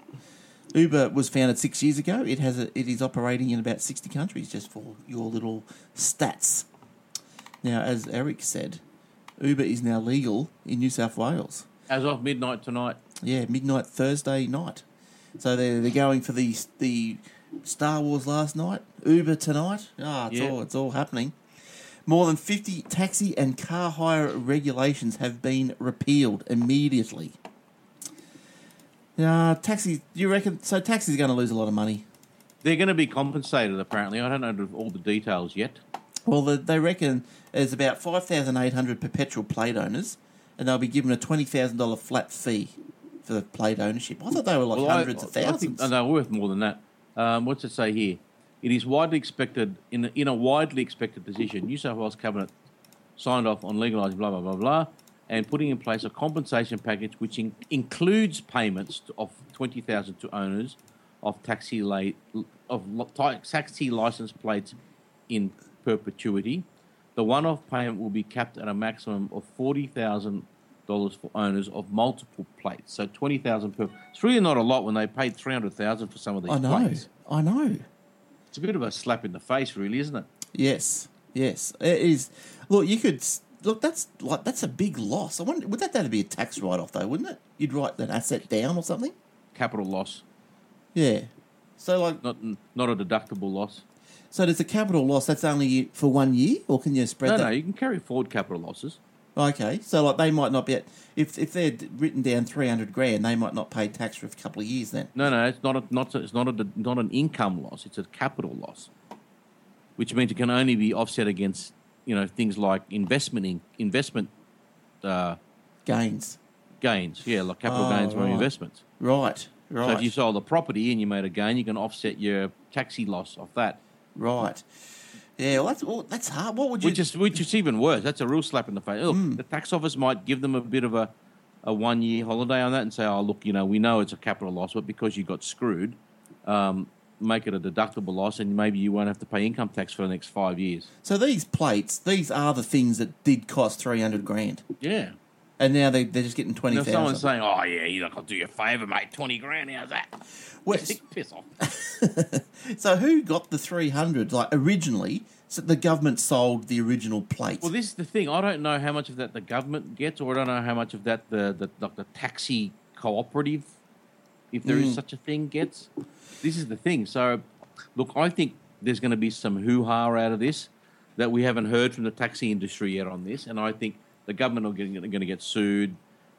Uber was founded 6 years ago. It is operating in about 60 countries. Just for your little stats. Now, as Eric said, Uber is now legal in New South Wales. As of midnight tonight. Yeah, midnight Thursday night. So they're going for the Star Wars last night, Uber tonight. It's all happening. More than 50 taxi and car hire regulations have been repealed immediately. Taxi. You reckon? So taxi's going to lose a lot of money. They're going to be compensated, apparently. I don't know all the details yet. Well, they reckon there's about 5,800 perpetual plate owners, and they'll be given a $20,000 flat fee for the plate ownership. I thought they were like hundreds of thousands. I think they're worth more than that. What's it say here? It is widely expected, in a widely expected decision, New South Wales Cabinet signed off on legalising blah, blah, blah, blah, and putting in place a compensation package which includes payments of $20,000 to owners of taxi licence plates in perpetuity. The one-off payment will be capped at a maximum of $40,000 for owners of multiple plates. So $20,000 per. It's really not a lot when they paid $300,000 for some of these plates. I know. It's a bit of a slap in the face, really, isn't it? Yes, it is. Look, that's a big loss. I wonder, would that be a tax write-off though? Wouldn't it? You'd write that asset down or something. Capital loss, Yeah. So not a deductible loss. So there's a capital loss that's only for 1 year, or can you spread that? No, you can carry forward capital losses. Okay, so they might not be if they're written down $300,000, they might not pay tax for a couple of years then. No, it's not an income loss. It's a capital loss, which means it can only be offset against things like investment Gains. gains. Yeah, like capital gains from right. investments. Right. So if you sold a property and you made a gain, you can offset your taxi loss off that. Right. Yeah, that's hard. What would you... Which is even worse. That's a real slap in the face. Look, the tax office might give them a bit of a 1 year holiday on that and say, oh, look, we know it's a capital loss, but because you got screwed, make it a deductible loss and maybe you won't have to pay income tax for the next 5 years. So these plates, these are the things that did cost $300,000. Yeah. And now they're just getting 20,000. If someone's saying, oh, yeah, I'll do you a favour, mate, 20 grand, how's that? Piss off. So who got the 300? Like originally, so the government sold the original plate. Well, this is the thing. I don't know how much of that the government gets, or I don't know how much of that the taxi cooperative, if there is such a thing, gets. This is the thing. So, look, I think there's going to be some hoo-ha out of this that we haven't heard from the taxi industry yet on this, and I think the government are going to get sued.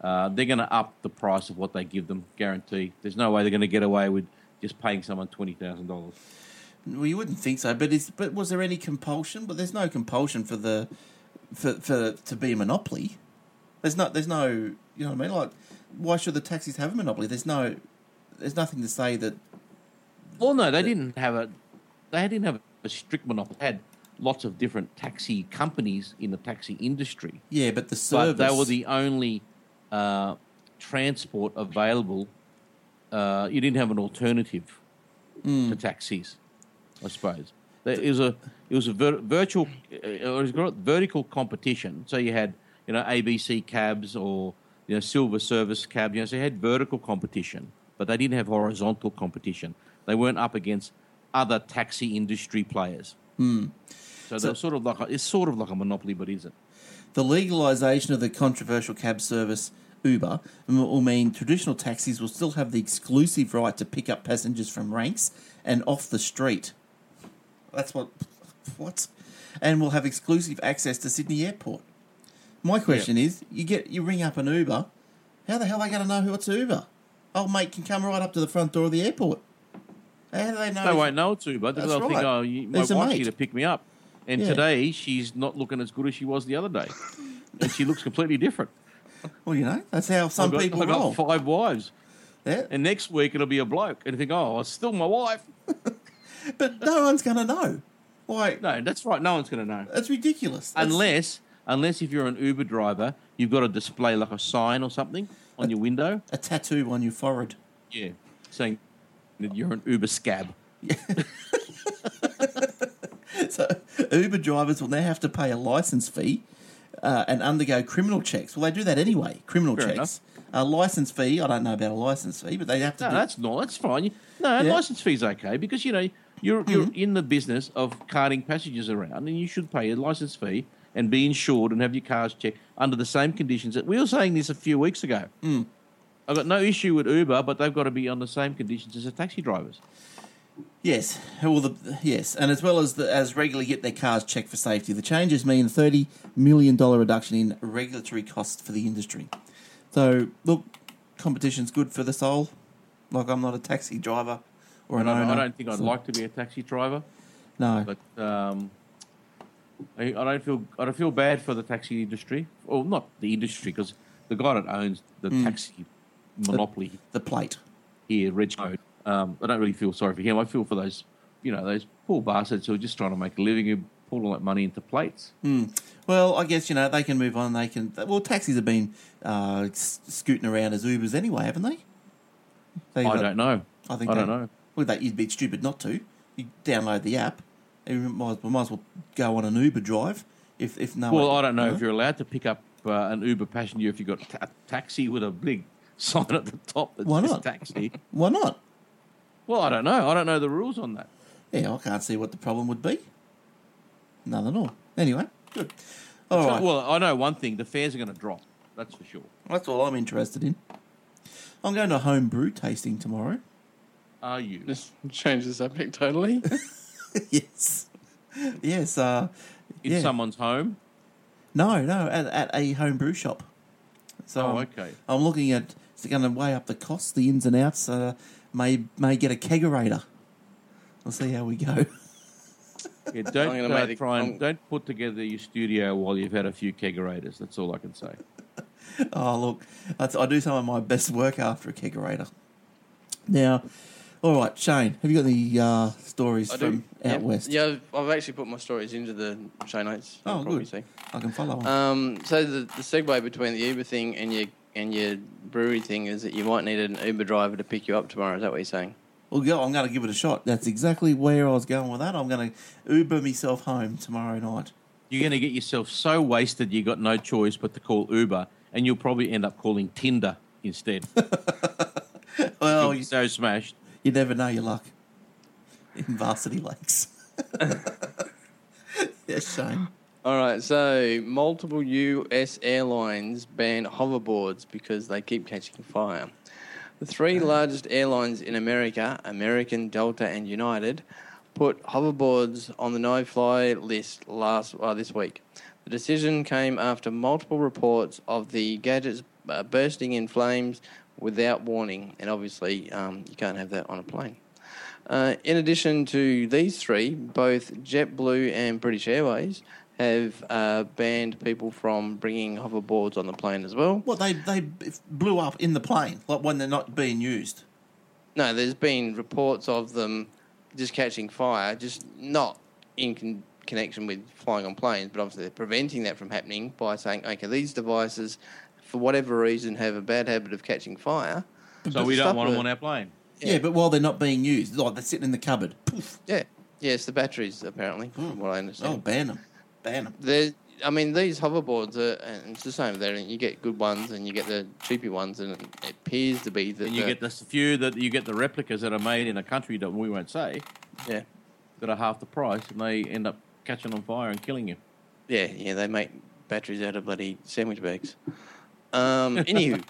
they're going to up the price of what they give them, guarantee. There's no way they're going to get away with just paying someone $20,000. Well, you wouldn't think so, but was there any compulsion? But there's no compulsion for to be a monopoly. There's no, you know what I mean? Like, why should the taxis have a monopoly? There's nothing to say that. Well, no, they didn't have a strict monopoly. They had lots of different taxi companies in the taxi industry. Yeah, but the service. But they were the only transport available. You didn't have an alternative to taxis, I suppose. It was a virtual, vertical competition. So you had, you know, ABC cabs or, you know, Silver Service cab. You know, so you had vertical competition, but they didn't have horizontal competition. They weren't up against other taxi industry players. So they're sort of like a monopoly, but isn't. The legalisation of the controversial cab service Uber will mean traditional taxis will still have the exclusive right to pick up passengers from ranks and off the street. That's what? And will have exclusive access to Sydney Airport. My question is, you ring up an Uber, how the hell are they going to know what's Uber? Old mate can come right up to the front door of the airport. How do they know? They won't know it's Uber because they'll think, oh, my wife's here to pick me up. And today she's not looking as good as she was the other day. And she looks completely different. Well, you know, that's how some people roll. I've got 5 wives. Yeah. And next week it'll be a bloke. And you think, oh, it's still my wife. But no one's going to know. Why? No, that's right. No one's going to know. That's ridiculous. Unless if you're an Uber driver, you've got to display like a sign or something on your window. A tattoo on your forehead. Yeah, saying that you're an Uber scab. Yeah. So Uber drivers will now have to pay a licence fee and undergo criminal checks. Well, they do that anyway, criminal Fair checks. A licence fee, I don't know about a licence fee, but they have to do... That's fine. Licence fee's okay because, you know, you're in the business of carting passengers around and you should pay a licence fee and be insured and have your cars checked under the same conditions. We were saying this a few weeks ago. I've got no issue with Uber, but they've got to be on the same conditions as the taxi drivers. Yes, yes, and as well as regularly get their cars checked for safety. The changes mean a $30 million reduction in regulatory costs for the industry. So, look, competition's good for the soul. Like, I'm not a taxi driver or an owner. I don't think I'd like to be a taxi driver. No, but I don't feel bad for the taxi industry. Well, not the industry, because the guy that owns the taxi monopoly, the plate here, Reg Code. I don't really feel sorry for him. I feel for those, you know, those poor bastards who are just trying to make a living, who pull all that money into plates. Well, I guess, you know, they can move on. Taxis have been scooting around as Ubers anyway, haven't they? I don't know. I don't know. Well, you'd be stupid not to. You download the app. You might as well go on an Uber drive. If no. Well, I don't know if you're allowed to pick up an Uber passenger if you've got a taxi with a big sign at the top that says taxi. Why not? Well, I don't know. I don't know the rules on that. Yeah, I can't see what the problem would be. None at all. Anyway, good. All right. Well, I know one thing. The fares are going to drop. That's for sure. That's all I'm interested in. I'm going to a home brew tasting tomorrow. Are you? Just change the subject totally. Yes. Yes. In someone's home? No, at a home brew shop. So okay. I'm looking at, it's going to weigh up the costs, the ins and outs. May get a kegerator. We'll see how we go. Yeah, don't put together your studio while you've had a few kegerators. That's all I can say. Oh, look, I do some of my best work after a kegerator. Now, all right, Shane, have you got any stories from out west? Yeah, I've actually put my stories into the show notes. Oh, good. See. I can follow on. So the segue between the Uber thing and your brewery thing is that you might need an Uber driver to pick you up tomorrow. Is that what you're saying? Well, I'm going to give it a shot. That's exactly where I was going with that. I'm going to Uber myself home tomorrow night. You're going to get yourself so wasted you got no choice but to call Uber, and you'll probably end up calling Tinder instead. Well, you're so smashed. You never know your luck in Varsity Lakes. Yes, Shane. All right, so multiple US airlines ban hoverboards because they keep catching fire. The 3 largest airlines in America, American, Delta and United, put hoverboards on the no-fly list this week. The decision came after multiple reports of the gadget's bursting in flames without warning, and obviously you can't have that on a plane. In addition to these three, both JetBlue and British Airways have banned people from bringing hoverboards on the plane as well. What, they blew up in the plane, like when they're not being used? No, there's been reports of them just catching fire, just not in connection with flying on planes, but obviously they're preventing that from happening by saying, okay, these devices, for whatever reason, have a bad habit of catching fire. So we don't want them on our plane. Yeah, but while they're not being used, like they're sitting in the cupboard. Poof. Yeah. Yes, the batteries, apparently, from what I Oh, understand. ban them. Ban them. I mean, these hoverboards and it's the same there. You get good ones and you get the cheapy ones, and it appears to be that And you get the few that you get the replicas that are made in a country that we won't say yeah, that are half the price, and they end up catching on fire and killing you. yeah. They make batteries out of bloody sandwich bags. Anywho,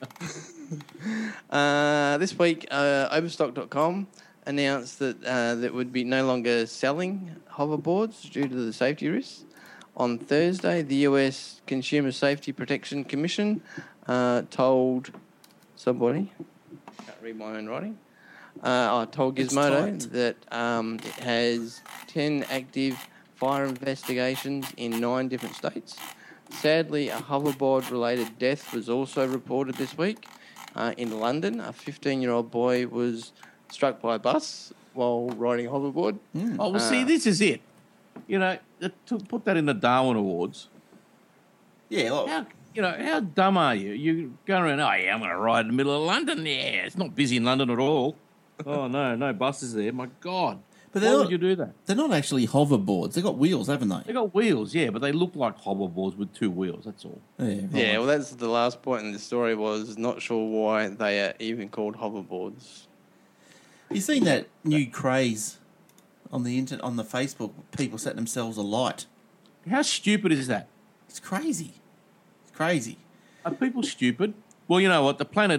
this week, Overstock.com announced that that would be no longer selling hoverboards due to the safety risks. On Thursday, the US Consumer Safety Protection Commission told somebody, can't read my own writing, I told Gizmodo that it has 10 active fire investigations in 9 different states. Sadly, a hoverboard-related death was also reported this week. In London, a 15-year-old boy was struck by a bus while riding a hoverboard. Oh, well, see, this is it. You know, to put that in the Darwin Awards. Yeah, like, How dumb are you? You go around, oh, yeah, I'm going to ride in the middle of London. Yeah, it's not busy in London at all. Oh, no buses there. My God. but Why would you do that? they're not actually hoverboards. They've got wheels, haven't they? They got wheels, yeah, but they look like hoverboards with 2 wheels, that's all. Yeah, Yeah, well, that's the last point in the story was not sure why they are even called hoverboards. You seen that new craze on the internet, on the Facebook? People setting themselves alight. How stupid is that? It's crazy. It's crazy. Are people stupid? Well, you know what? The planet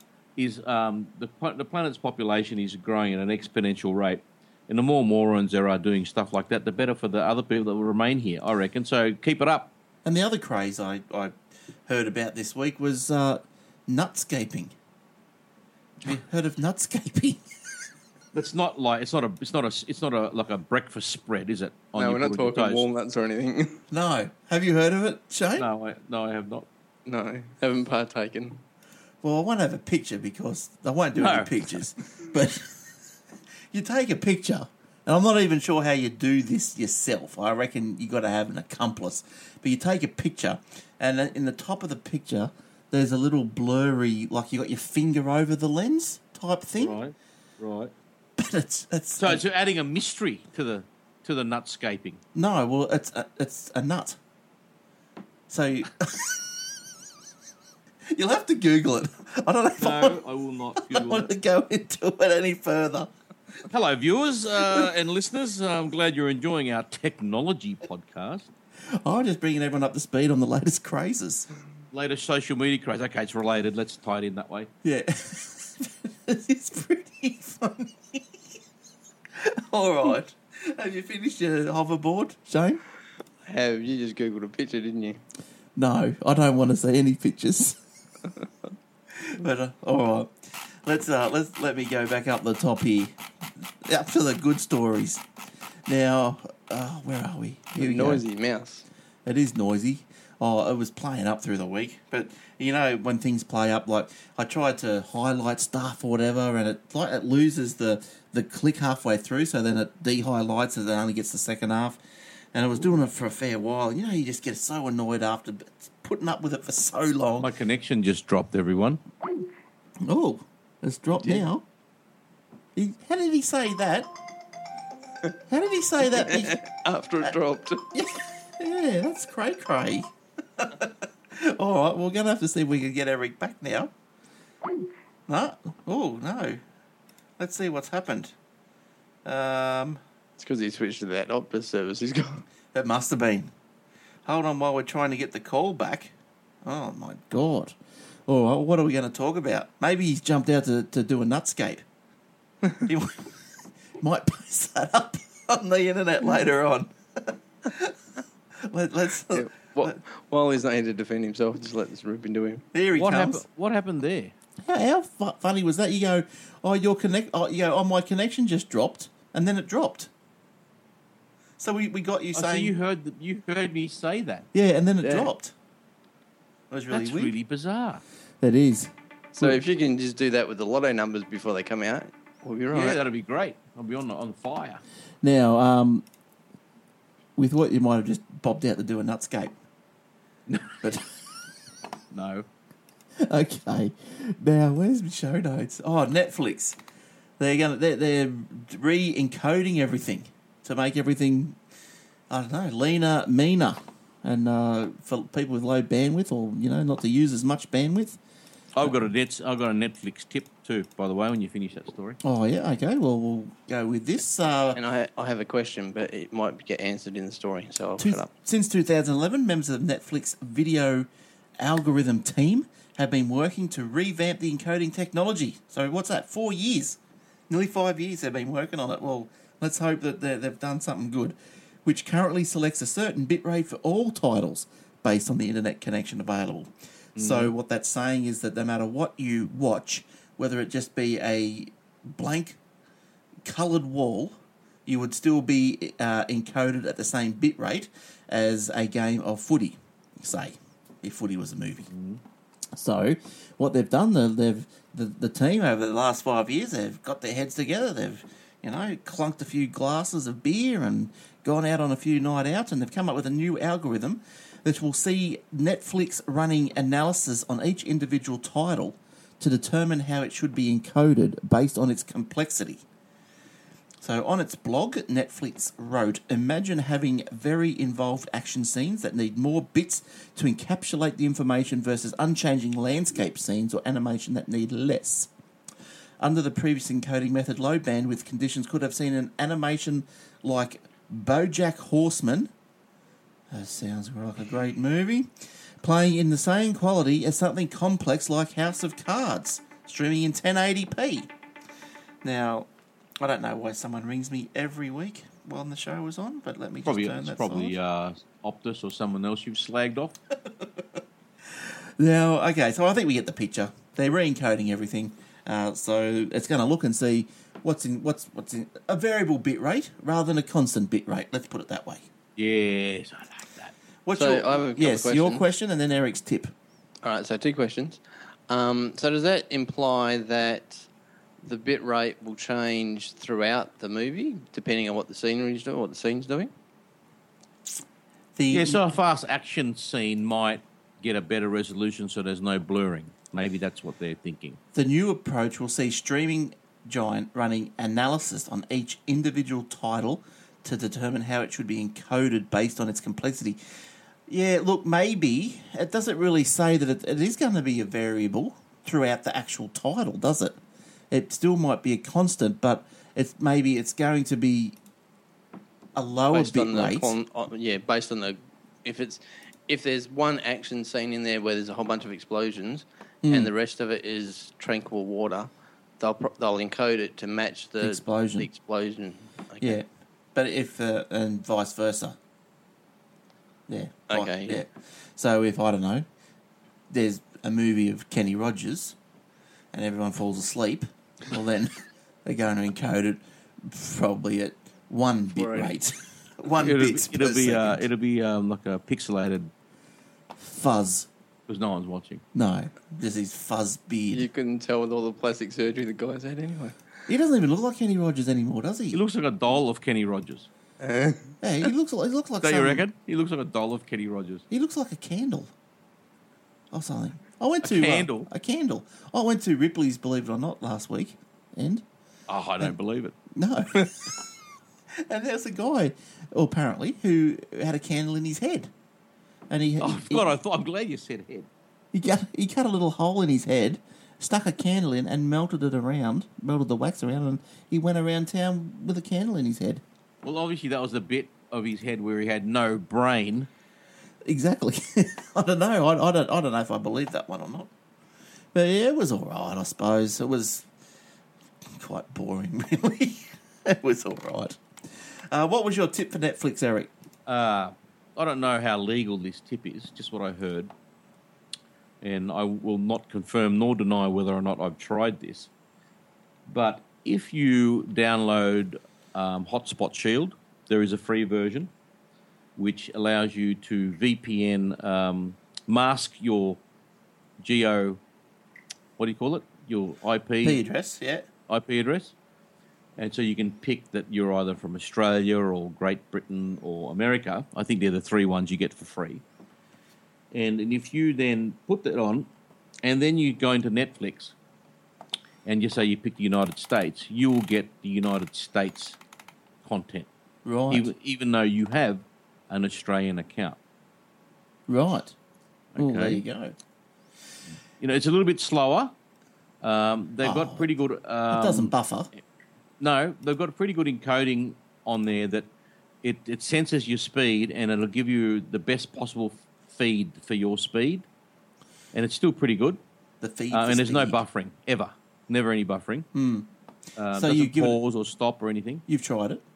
the planet's population is growing at an exponential rate, and the more morons there are doing stuff like that, the better for the other people that will remain here, I reckon. So keep it up. And the other craze I heard about this week was nutscaping. Have you heard of nutscaping? It's not like like a breakfast spread, is it? No, we're not talking walnuts or anything. No. Have you heard of it, Shane? No, I have not. No, haven't partaken. Well, I won't have a picture because I won't do any pictures. But you take a picture, and I'm not even sure how you do this yourself. I reckon you got to have an accomplice. But you take a picture, and in the top of the picture, there's a little blurry, like you got your finger over the lens type thing. Right. But it's So it's adding a mystery to the nutscaping. no, well, it's a nut. So you'll have to Google it. I don't know if I will not I Google want to it. go into it any further. Hello, viewers and listeners. I'm glad you're enjoying our technology podcast. I'm just bringing everyone up to speed on the latest crazes. Latest social media craze. Okay, it's related. Let's tie it in that way. Yeah. It's pretty funny. All right. Have you finished your hoverboard, Shane? Have you just Googled a picture, didn't you? No, I don't want to see any pictures. But all right, let me go back up the top here, up to the good stories. Now, where are we? Here we go. Noisy mouse. It is noisy. Oh, it was playing up through the week. But, you know, when things play up, like, I tried to highlight stuff or whatever, and it loses the click halfway through, so then it de-highlights and it only gets the second half. And I was doing it for a fair while. You know, you just get so annoyed after putting up with it for so long. My connection just dropped, everyone. Oh, it's dropped now. How did he say that? How did he say that? After it dropped. Yeah, that's cray-cray. All right, we're going to have to see if we can get Eric back now. No? Oh, no. Let's see what's happened. It's because he switched to that Optus service he's got. It must have been. Hold on while we're trying to get the call back. Oh, my God. All right, what are we going to talk about? Maybe he's jumped out to do a nutscape. He might post that up on the internet later on. Let's While he's not here to defend himself, just let this rip into him. There he comes. What happened there? How funny was that? You go, my connection just dropped, and then it dropped. So we got you So saying, you heard me say that. yeah, and then it Yeah. dropped. That was really That's weird. really bizarre. It is. So if you can just do that with the lotto numbers before they come out, we'll be right. Yeah, that'll be great. I'll be on fire. Now, with what you might have just bobbed out to do a nutscape. But No. okay, now where's my show notes? Oh, Netflix. They're re-encoding everything to make everything, I don't know, leaner, meaner, and for people with low bandwidth, or not to use as much bandwidth. I've got a Netflix tip too, by the way, when you finish that story. Oh yeah, okay. Well, we'll go with this. And I have a question, but it might get answered in the story, so I'll shut up. Since 2011, members of the Netflix video algorithm team have been working to revamp the encoding technology. So what's that? 4 years, nearly 5 years they've been working on it. Well, let's hope that they've done something good, which currently selects a certain bitrate for all titles based on the internet connection available. So what that's saying is that no matter what you watch, whether it just be a blank coloured wall, you would still be encoded at the same bitrate as a game of footy, say, if footy was a movie. So what they've done, the team over the last 5 years, they've got their heads together. They've clunked a few glasses of beer and gone out on a few night outs, and they've come up with a new algorithm that will see Netflix running analysis on each individual title to determine how it should be encoded based on its complexity. So on its blog, Netflix wrote, "Imagine having very involved action scenes that need more bits to encapsulate the information versus unchanging landscape scenes or animation that need less. Under the previous encoding method, low bandwidth conditions could have seen an animation like BoJack Horseman," that sounds like a great movie, "playing in the same quality as something complex like House of Cards, streaming in 1080p. Now, I don't know why someone rings me every week while the show was on, but let me just turn that Probably silent. Optus or someone else you've slagged off. Now, okay, so I think we get the picture. They're re-encoding everything, so it's going to look and see what's in a variable bit rate rather than a constant bit rate. Let's put it that way. Yes, I like that. What's So I have a couple yes, of your questions. question and then Eric's tip. All right, so 2 questions. So does that imply that the bit rate will change throughout the movie, depending on what the scenery's doing, what the scene's doing? Yeah, so a fast action scene might get a better resolution so there's no blurring. Maybe that's what they're thinking. The new approach will see streaming giant running analysis on each individual title to determine how it should be encoded based on its complexity. Yeah, look, maybe it doesn't really say that it is going to be a variable throughout the actual title, does it? It still might be a constant, but it's going to be a lower Based bit on rate. based on the if there's one action scene in there where there's a whole bunch of explosions and the rest of it is tranquil water, they'll encode it to match the Explosion. The explosion. Okay. Yeah, but if and vice versa. Yeah. Okay, yeah. So if I don't know, there's a movie of Kenny Rogers, and everyone falls asleep, well then they're going to encode it probably at 1 bit Right. rate, 1 It'll bits per second. be like a pixelated Fuzz. because no one's watching. No, just his fuzz beard. You couldn't tell with all the plastic surgery the guy's had anyway. He doesn't even look like Kenny Rogers anymore, does he? He looks like a doll of Kenny Rogers. Yeah, he looks like Don't you reckon? He looks like a doll of Kenny Rogers. He looks like a candle or something. I went A to candle? a candle. I went to Ripley's, believe it or not, last week, and Oh, I don't believe it. no. And there's a guy, apparently, who had a candle in his head, and Oh, God, I'm glad you said head. he cut a little hole in his head, stuck a candle in, and melted the wax around, and he went around town with a candle in his head. Well, obviously that was the bit of his head where he had no brain. Exactly. I don't know. I don't know if I believe that one or not. But yeah, it was all right, I suppose. It was quite boring, really. It was all right. What was your tip for Netflix, Eric? I don't know how legal this tip is, just what I heard. And I will not confirm nor deny whether or not I've tried this. But if you download Hotspot Shield, there is a free version which allows you to VPN mask your geo, what do you call it? Your IP address, yeah. IP address. And so you can pick that you're either from Australia or Great Britain or America. I think they're the three ones you get for free. And if you then put that on, and then you go into Netflix, and you say you pick the United States, you will get the United States content. Right. Even though you have an Australian account. Right. Oh, Okay. there you go. You know, it's a little bit slower. They've got pretty good... It doesn't buffer. No, they've got a pretty good encoding on there that it senses your speed and it'll give you the best possible feed for your speed. And it's still pretty good. The feed and there's no speed. buffering, ever. Never any buffering. So you doesn't give pause or stop or anything. You've tried it.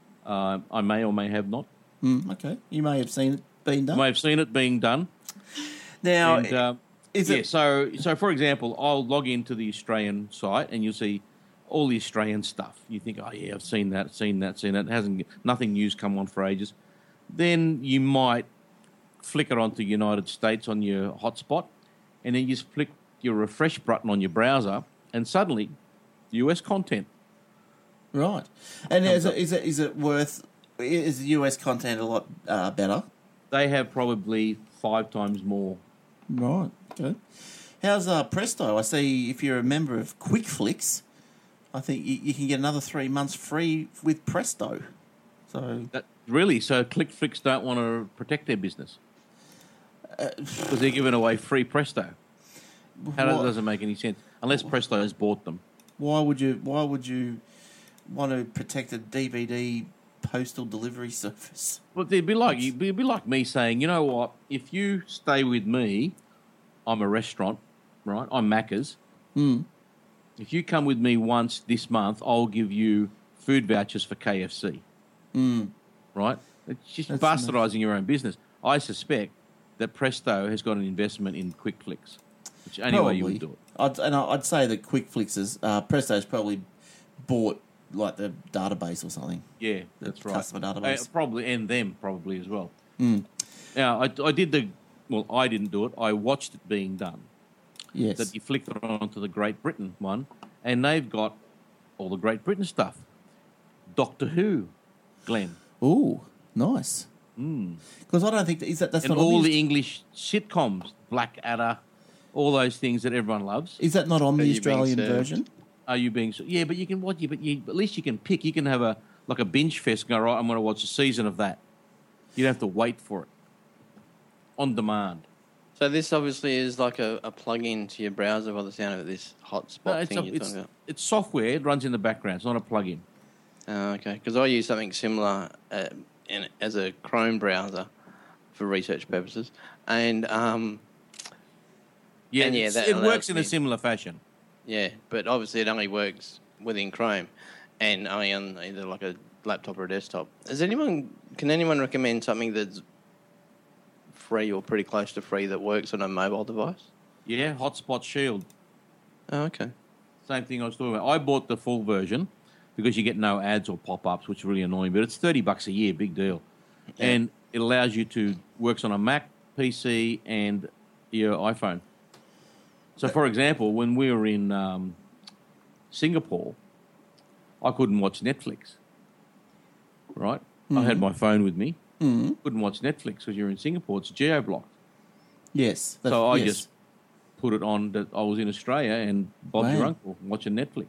I may or may have not. Okay. You may have seen it being done. I may have seen it being done. Now, And, is yeah, it... so for example, I'll log into the Australian site and you'll see all the Australian stuff. You think, oh yeah, I've seen that. Nothing new's come on for ages. Then you might flick it onto United States on your hotspot, and then you just flick your refresh button on your browser, and suddenly, US content. Right. And is it worth... Is the US content a lot better? They have probably 5 times more. Right. Okay. How's Presto? I see if you're a member of QuickFlix, I think you can get another 3 months free with Presto. So So ClickFlix don't want to protect their business because they're giving away free Presto. That doesn't make any sense unless Presto has bought them. Why would you want to protect a DVD postal delivery service? Well, it'd be like me saying, you know what? If you stay with me, I'm a restaurant, right? I'm Macca's. If you come with me once this month, I'll give you food vouchers for KFC. Right? It's just bastardising your own business. I suspect that Presto has got an investment in QuickFlix, which only way you would do it. I'd say that QuickFlix's Presto's probably bought like the database or something. Yeah, that's right. Customer database. Probably, and them probably as well. Now, I didn't do it. I watched it being done. Yes. That you flick it onto the Great Britain one, and they've got all the Great Britain stuff. Doctor Who, Glenn. Ooh, nice. Because I don't think that's and not all on the English sitcoms, Blackadder, all those things that everyone loves. Is that not on the Are you being Australian served? version? Are you being? Yeah, but you can watch. But at least you can pick. You can have a binge fest. And go right. I'm going to watch a season of that. You don't have to wait for it. On demand. So this obviously is like a plug-in to your browser by the sound of it, this hotspot thing you're talking about. It's software. It runs in the background. It's not a plug-in. Okay, because I use something similar as a Chrome browser for research purposes, and Yeah, And yeah, that it allows works in me- a similar fashion. yeah, but obviously it only works within Chrome and only on either like a laptop or a desktop. Can anyone recommend something that's free or pretty close to free that works on a mobile device? Yeah, Hotspot Shield. Oh, okay. Same thing I was talking about. I bought the full version because you get no ads or pop-ups, which is really annoying. But it's $30 a year, big deal, Yeah. and it allows you to works on a Mac, PC, and your iPhone. So, for example, when we were in Singapore, I couldn't watch Netflix. Right, I had my phone with me. Couldn't watch Netflix because you're in Singapore. It's geo-blocked. Yes. So I yes. just put it on that I was in Australia and Bob's Wow. your uncle watching Netflix.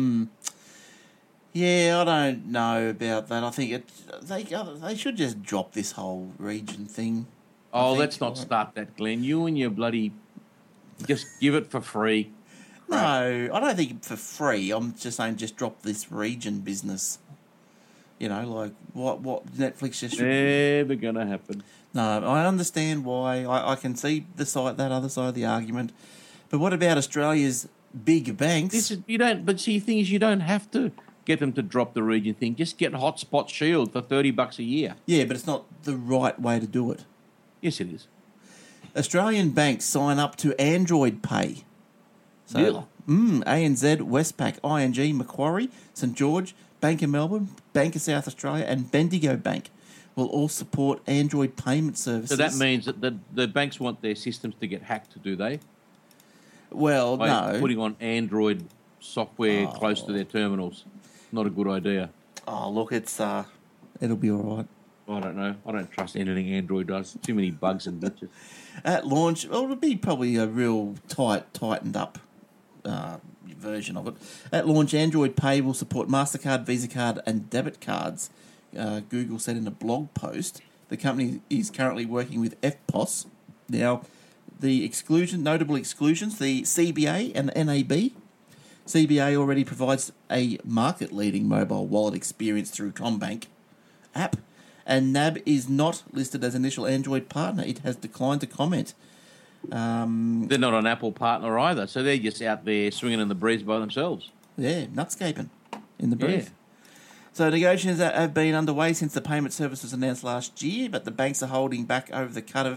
Yeah, I don't know about that. I think they should just drop this whole region thing. Oh, think, let's not start that, Glenn. You and your bloody... Just give it for free. No, I don't think for free. I'm just saying just drop this region business. You know, like what Netflix just should... Never going to happen. No, I understand why. I can see that other side of the argument. But what about Australia's big banks? You don't... But see, the thing is, you don't have to get them to drop the region thing. Just get Hotspot Shield for $30 a year. Yeah, but it's not the right way to do it. Yes, it is. Australian banks sign up to Android Pay. So, Really? ANZ, Westpac, ING, Macquarie, St George, Bank of Melbourne, Bank of South Australia, and Bendigo Bank will all support Android payment services. So that means that the banks want their systems to get hacked, do they? Well, By no. putting on Android software close to their terminals. Not a good idea. Oh, look, it's it'll be all right. I don't know. I don't trust anything Android does. Too many bugs and glitches. At launch, well, it'll be probably a real tightened up version of it. At launch, Android Pay will support MasterCard, Visa Card, and debit cards. Google said in a blog post. The company is currently working with FPOS. Now, the notable exclusions, the CBA and NAB. CBA already provides a market-leading mobile wallet experience through CommBank app, and NAB is not listed as initial Android partner. It has declined to comment. They're not an Apple partner either, so they're just out there swinging in the breeze by themselves. Yeah, nutscaping in the breeze. Yeah. So negotiations have been underway since the payment service was announced last year, but the banks are holding back over the cut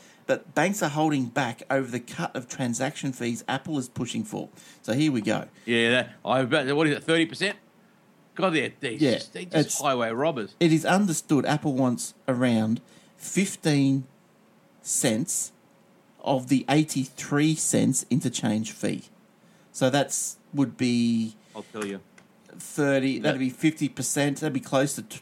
of transaction fees Apple is pushing for. So here we go. Yeah, what is it, 30%? God, they're just it's- highway robbers. It is understood Apple wants around 15 cents of the 83 cents interchange fee. So would be I'll tell you. 30, that'd be 50%, that'd be close to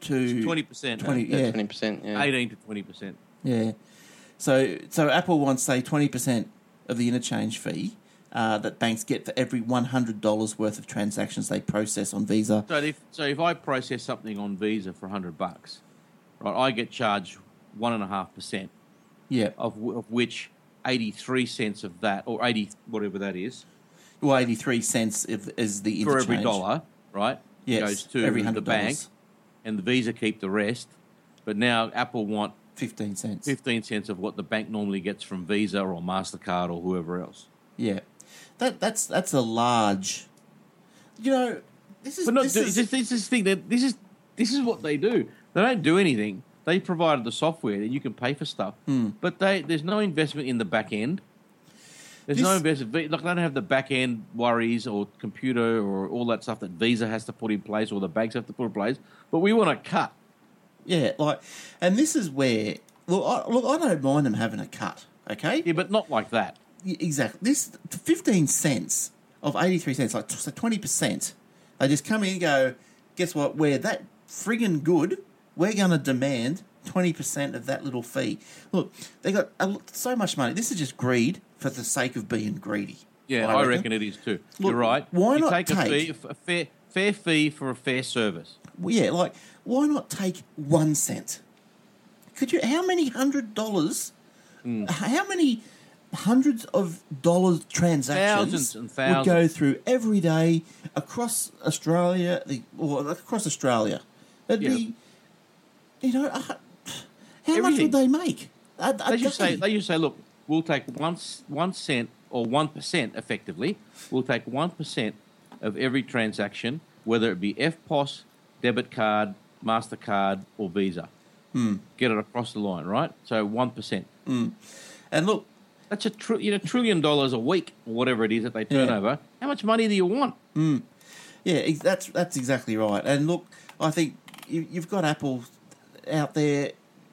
20%. 20, Yeah, yeah. 20%. Yeah. 18 to 20%. Yeah. So Apple wants, say, 20% of the interchange fee that banks get for every $100 worth of transactions they process on Visa. So if I process something on Visa for $100, right, I get charged 1.5%, Yeah. of which 83 cents of that, or 80, whatever that is, Well, 83 cents is the for interchange. every dollar, right? Yes, Goes to every the $100. bank, and the Visa keep the rest. But now Apple want 15 cents. 15 cents of what the bank normally gets from Visa or MasterCard or whoever else. Yeah. That's a large... You know, this is... But not this do, is this is the thing that this is what they do. They don't do anything. They provided the software that you can pay for stuff, but there's no investment in the back end. There's no investment. Like they don't have the back end worries or computer or all that stuff that Visa has to put in place or the banks have to put in place. But we want to cut. Yeah, and this is where... I don't mind them having a cut, okay? Yeah, but not like that. Exactly. This 15 cents of 83 cents, so 20%, they just come in and go, guess what? We're that friggin' good, we're going to demand 20% of that little fee. Look, they got so much money. This is just greed for the sake of being greedy. Yeah, I reckon it is too. Look, You're right. why you not take take- a fair fee for a fair service? Well, yeah, why not take 1 cent? Could you? How many $100? How many hundreds of dollars transactions Thousands and would thousands. go through every day across Australia? Across Australia, it'd be, how much Everything. would they make? They just say, look, we'll take 1 cent or 1% effectively. We'll take 1% of every transaction, whether it be FPOS, debit card, MasterCard, or Visa. Get it across the line, right? So 1%. And look, That's $1 trillion a week, or whatever it is that they turn Yeah. over. How much money do you want? yeah, that's exactly right. And look, I think you've got Apple out there.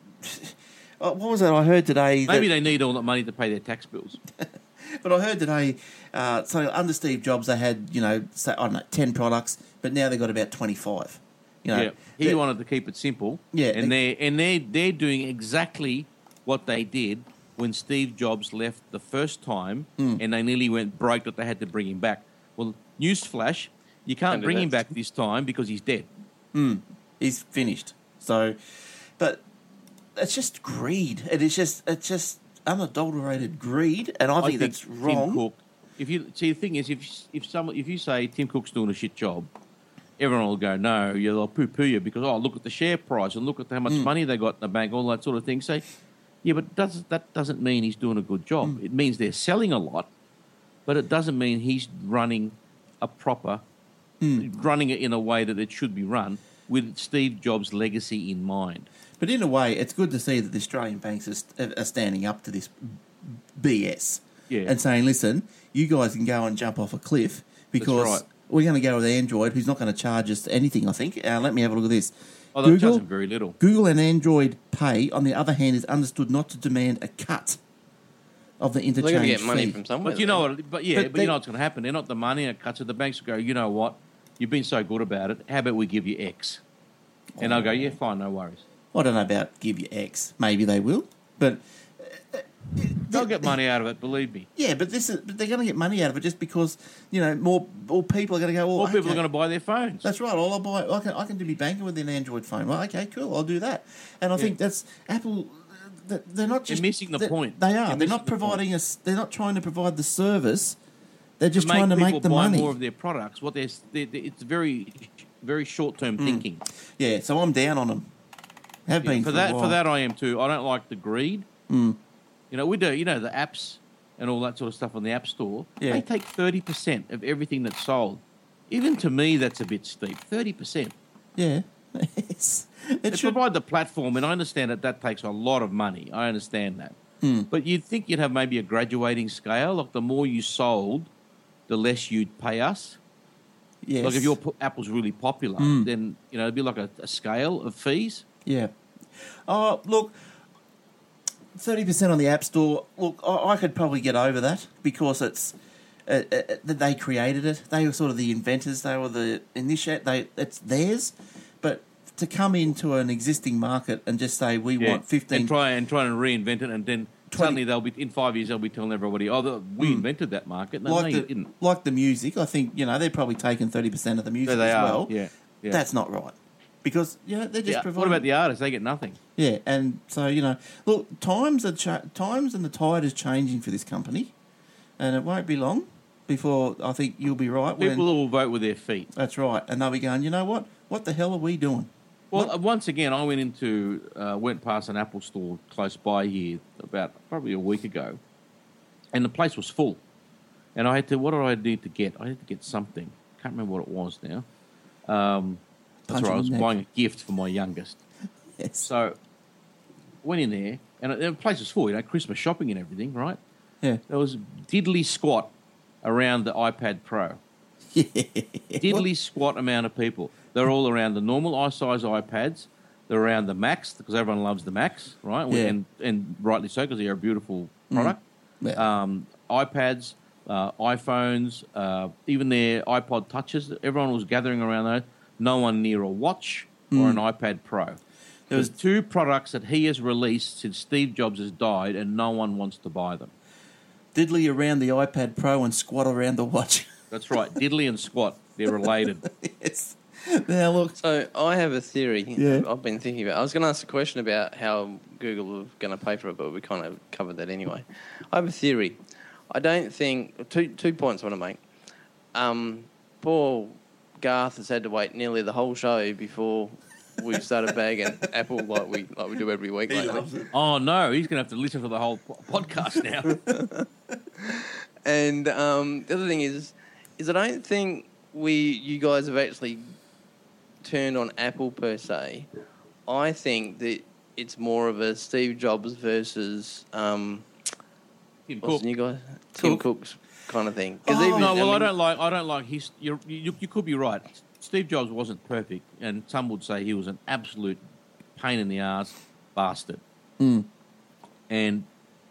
What was it I heard today? Maybe they need all that money to pay their tax bills. But I heard today, so under Steve Jobs, they had, say, I don't know, 10 products, but now they've got about 25. Yeah, he They- wanted to keep it simple. Yeah, and they're doing exactly what they did when Steve Jobs left the first time, and they nearly went broke that they had to bring him back. Well, newsflash, you can't do bring him that. back this time because he's dead. He's finished. So, but it's just greed. It's just unadulterated greed, and I think that's wrong. Tim Cook. The thing is, if you say Tim Cook's doing a shit job, everyone will go, no, they'll poo-poo you because, look at the share price and look at how much money they got in the bank, all that sort of thing. Say, yeah, but that doesn't mean he's doing a good job. It means they're selling a lot, but it doesn't mean he's running a proper running it in a way that it should be run with Steve Jobs' legacy in mind. But in a way, it's good to see that the Australian banks are standing up to this BS and saying, listen, you guys can go and jump off a cliff because we're going to go with Android, who's not going to charge us anything, I think. Let me have a look at this. Oh, they'll charge them very little. Google and Android Pay, on the other hand, is understood not to demand a cut of the interchange They're going to get money fee. from somewhere. But you know what? But you know what's going to happen. They're not the money it cuts. So the banks will go, you know what? You've been so good about it. How about we give you X? And I'll go, yeah, fine, no worries. I don't know about give you X. Maybe they will, but they'll get money out of it. Believe me. Yeah, but they're going to get money out of it just because more people are going to go. More people are going to buy their phones. That's right. All I buy, I can do my banking with an Android phone. Well, okay, cool. I'll do that. And I think that's Apple. They're not just missing the point. They are. They're not providing us. They're not trying to provide the service. They're just trying to make the money. Buy more of their products. It's very, very short-term thinking. Yeah. So I'm down on them. Have been for that. For that, I am too. I don't like the greed. Mm. We do. The apps and all that sort of stuff on the App Store. Yeah. They take 30% of everything that's sold. Even to me, that's a bit steep. 30%. Yeah. They provide the platform, and I understand that takes a lot of money. I understand that. But you'd think you'd have maybe a graduating scale. Like the more you sold, the less you'd pay us. Yes. Like if your Apple's really popular, then it'd be like a scale of fees. Yeah. Oh, look, 30% on the App Store. Look, I could probably get over that because it's they created it. They were sort of the inventors. They were the it's theirs. But to come into an existing market and just say we want 15 and try and reinvent it, and then suddenly they'll be in 5 years they'll be telling everybody, we invented that market. No, you didn't. Like the music, I think they're probably taking 30% of the music well. Yeah. That's not right. Because they're just providing. What about the artists? They get nothing. Yeah, and so look, times and the tide is changing for this company, and it won't be long before I think you'll be right. People will vote with their feet. That's right, and they'll be going. You know what? What the hell are we doing? Well, once again, I went past an Apple store close by here about probably a week ago, and the place was full, and I had to. What did I need to get? I had to get something. Can't remember what it was now. That's right. I was buying a gift for my youngest. Yes. So went in there, and the place was full. Christmas shopping and everything, right? Yeah. There was diddly squat around the iPad Pro. Yeah. Diddly squat amount of people. They're all around the normal size iPads. They're around the Macs because everyone loves the Macs, right? Yeah. And rightly so because they're a beautiful product. Yeah. iPads, iPhones, even their iPod Touches. Everyone was gathering around those. No one near a watch or an iPad Pro. There's 2 products that he has released since Steve Jobs has died, and no one wants to buy them. Diddly around the iPad Pro and squat around the watch. That's right. Diddly and squat. They're related. Yes. Now look. So I have a theory. Yeah. I've been thinking about. I was going to ask a question about how Google were going to pay for it, but we kind of covered that anyway. I have a theory. I don't think 2 points I want to make. Poor Garth has had to wait nearly the whole show before we started bagging Apple like we do every week. He lately. loves it. Oh, no. He's going to have to listen to the whole podcast now. And the other thing is I don't think you guys have actually turned on Apple per se. I think that it's more of a Steve Jobs versus Tim what's Cook. the new guy? Tim Cook's kind of thing. Oh, I don't like his. You could be right. Steve Jobs wasn't perfect, and some would say he was an absolute pain in the ass bastard. And and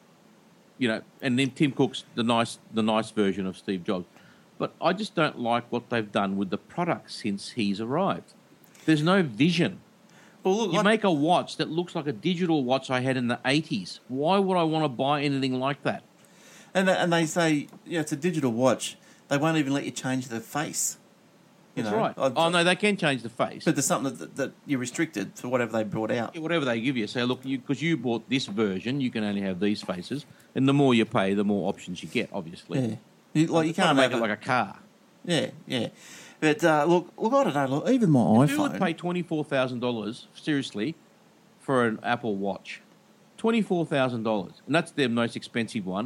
then Tim Cook's the nice version of Steve Jobs. But I just don't like what they've done with the product since he's arrived. There's no vision. Well, look, You make a watch that looks like a digital watch I had in the 80s. Why would I want to buy anything like that? and they say it's a digital watch. They won't even let you change the face. That's right. Oh, no, they can change the face. But there's something that you're restricted for whatever they brought out. Yeah, whatever they give you. Say, look, because you bought this version, you can only have these faces. And the more you pay, the more options you get, obviously. Yeah. You can't make it like a car. Yeah, yeah. But look, I don't know. Look, even my iPhone. Who would pay $24,000, seriously, for an Apple Watch? $24,000. And that's their most expensive one.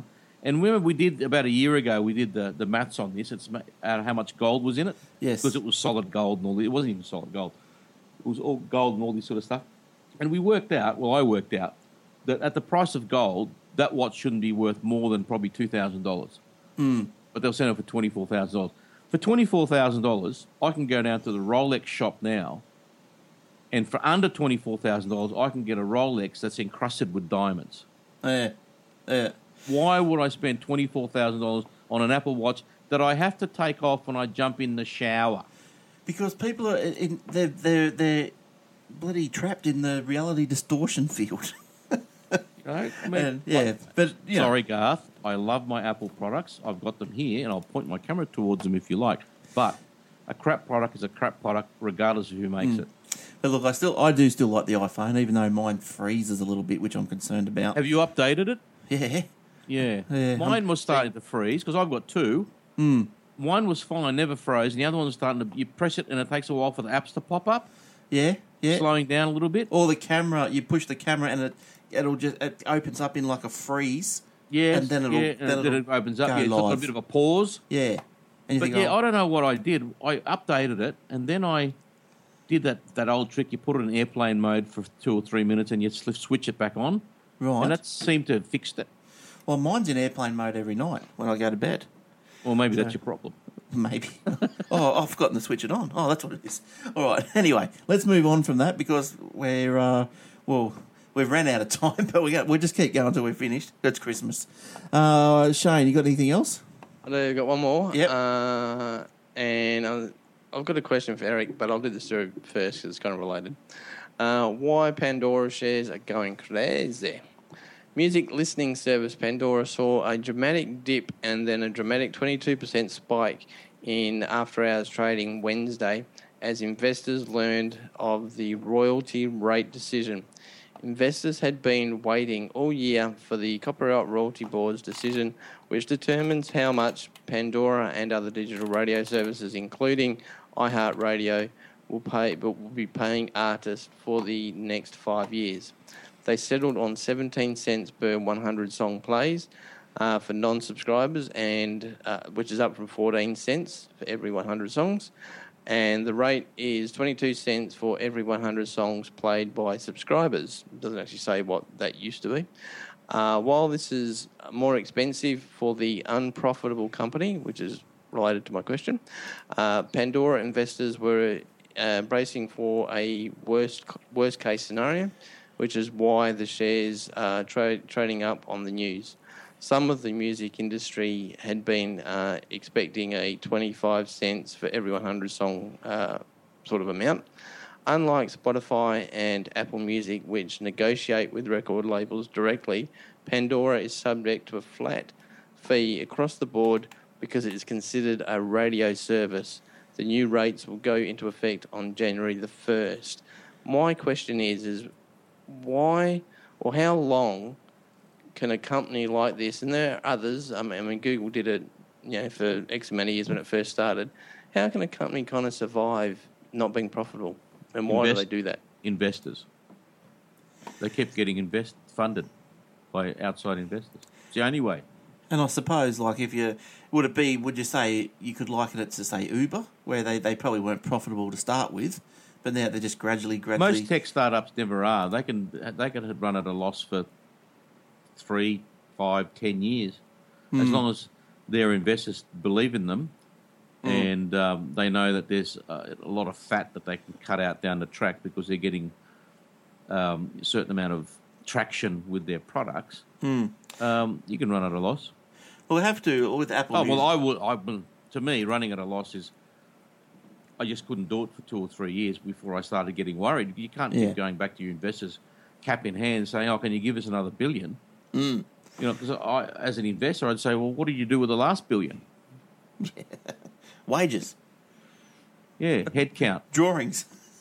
And remember, we did about a year ago. We did the maths on this. It's how much gold was in it. Yes. Because it was solid gold and all. It wasn't even solid gold. It was all gold and all this sort of stuff. And we worked out. Well, I worked out that at the price of gold, that watch shouldn't be worth more than probably $2,000. But they'll sell it for $24,000. For $24,000, I can go down to the Rolex shop now, and for under $24,000, I can get a Rolex that's encrusted with diamonds. Yeah. Why would I spend $24,000 on an Apple Watch that I have to take off when I jump in the shower? Because people are they're bloody trapped in the reality distortion field. Right? I mean, but you know. Sorry, Garth. I love my Apple products. I've got them here, and I'll point my camera towards them if you like. But a crap product is a crap product, regardless of who makes it. But look, I do still like the iPhone, even though mine freezes a little bit, which I'm concerned about. Have you updated it? Yeah. Yeah. Mine was starting to freeze because I've got two. One was fine, never froze, and the other one was starting to. You press it, and it takes a while for the apps to pop up. Yeah. Slowing down a little bit. Or the camera, you push the camera, and it opens up in like a freeze. Yes, and then it opens up. Go It's got a live. bit of a pause. Yeah. And you But think, I don't know what I did. I updated it, and then I did that old trick. You put it in airplane mode for 2 or 3 minutes, and you switch it back on. Right. And that seemed to have fixed it. Well, mine's in airplane mode every night when I go to bed. Or maybe that's your problem. Maybe. Oh, I've forgotten to switch it on. Oh, that's what it is. All right. Anyway, let's move on from that because we've ran out of time, but we'll just keep going until we're finished. It's Christmas. Shane, you got anything else? I've got one more. Yep. And I've got a question for Eric, but I'll do this through first because it's kind of related. Why Pandora shares are going crazy? Music listening service Pandora saw a dramatic dip and then a dramatic 22% spike in after-hours trading Wednesday as investors learned of the royalty rate decision. Investors had been waiting all year for the Copyright Royalty Board's decision, which determines how much Pandora and other digital radio services, including iHeartRadio, will be paying artists for the next 5 years. They settled on 17 cents per 100 song plays for non-subscribers, and which is up from 14 cents for every 100 songs. And the rate is 22 cents for every 100 songs played by subscribers. It doesn't actually say what that used to be. While this is more expensive for the unprofitable company, which is related to my question, Pandora investors were bracing for a worst case scenario, which is why the shares are trading up on the news. Some of the music industry had been expecting a 25 cents for every 100 song sort of amount. Unlike Spotify and Apple Music, which negotiate with record labels directly, Pandora is subject to a flat fee across the board because it is considered a radio service. The new rates will go into effect on January the 1st. My question is why or how long can a company like this, and there are others, I mean Google did it for X amount of years when it first started, how can a company kind of survive not being profitable? And why do they do that? Investors. They kept getting funded by outside investors. It's the only way. And I suppose, like, would you say you could liken it to, say, Uber, where they probably weren't profitable to start with, but now they're just gradually. Most tech startups never are. They can run at a loss for 3, 5, 10 years, as long as their investors believe in them, and they know that there's a lot of fat that they can cut out down the track because they're getting a certain amount of traction with their products. You can run at a loss. Well, we have to with Apple. To me, running at a loss is. I just couldn't do it for 2 or 3 years before I started getting worried. You can't keep going back to your investors, cap in hand, saying, "Oh, can you give us another $1 billion?" Because as an investor, I'd say, "Well, what did you do with the last $1 billion?" Wages. Yeah, head count, drawings.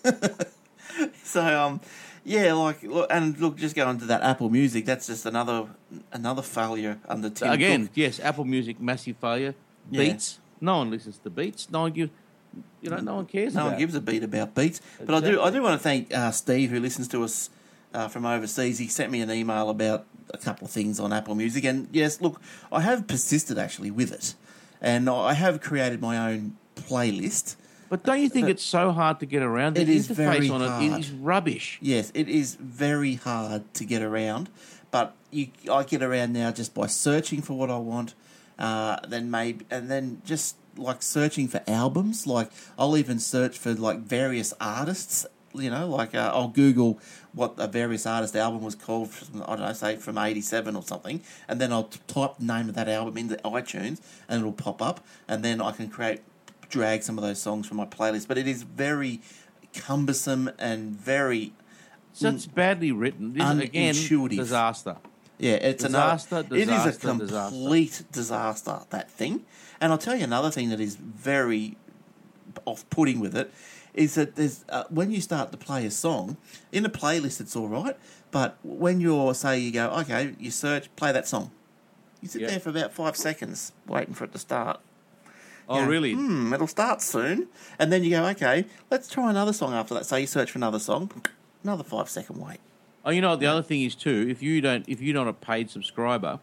So, just going to that Apple Music, that's just another failure under Tim again. Cook. Yes, Apple Music, massive failure. Beats. No one listens to Beats. No one gives. No one cares. No one gives a beat about Beats. But I do want to thank Steve, who listens to us from overseas. He sent me an email about a couple of things on Apple Music. And yes, look, I have persisted actually with it. And I have created my own playlist. But don't you think it's so hard to get around? The It is interface very on hard. it is rubbish. Yes, it is very hard to get around. But I get around now just by searching for what I want. Then just like searching for albums. Like I'll even search for like various artists. You know, like I'll Google what a various artist album was called. From, I don't know, say from '87 or something, and then I'll type the name of that album into iTunes, and it'll pop up, and then I can drag some of those songs from my playlist. But it is very cumbersome and very Such badly written. This is, again, unintuitive. disaster. Yeah, it's Disaster, it is a disaster, complete disaster, that thing. And I'll tell you another thing that is very off-putting with it is that there's when you start to play a song in a playlist, it's all right. But when you go, okay, you search, play that song. You sit there for about 5 seconds waiting for it to start. Oh, You go, really? It'll start soon. And then you go, okay, let's try another song after that. So you search for another song, another 5 second wait. Oh, you know what the other thing is too. If you're not a paid subscriber,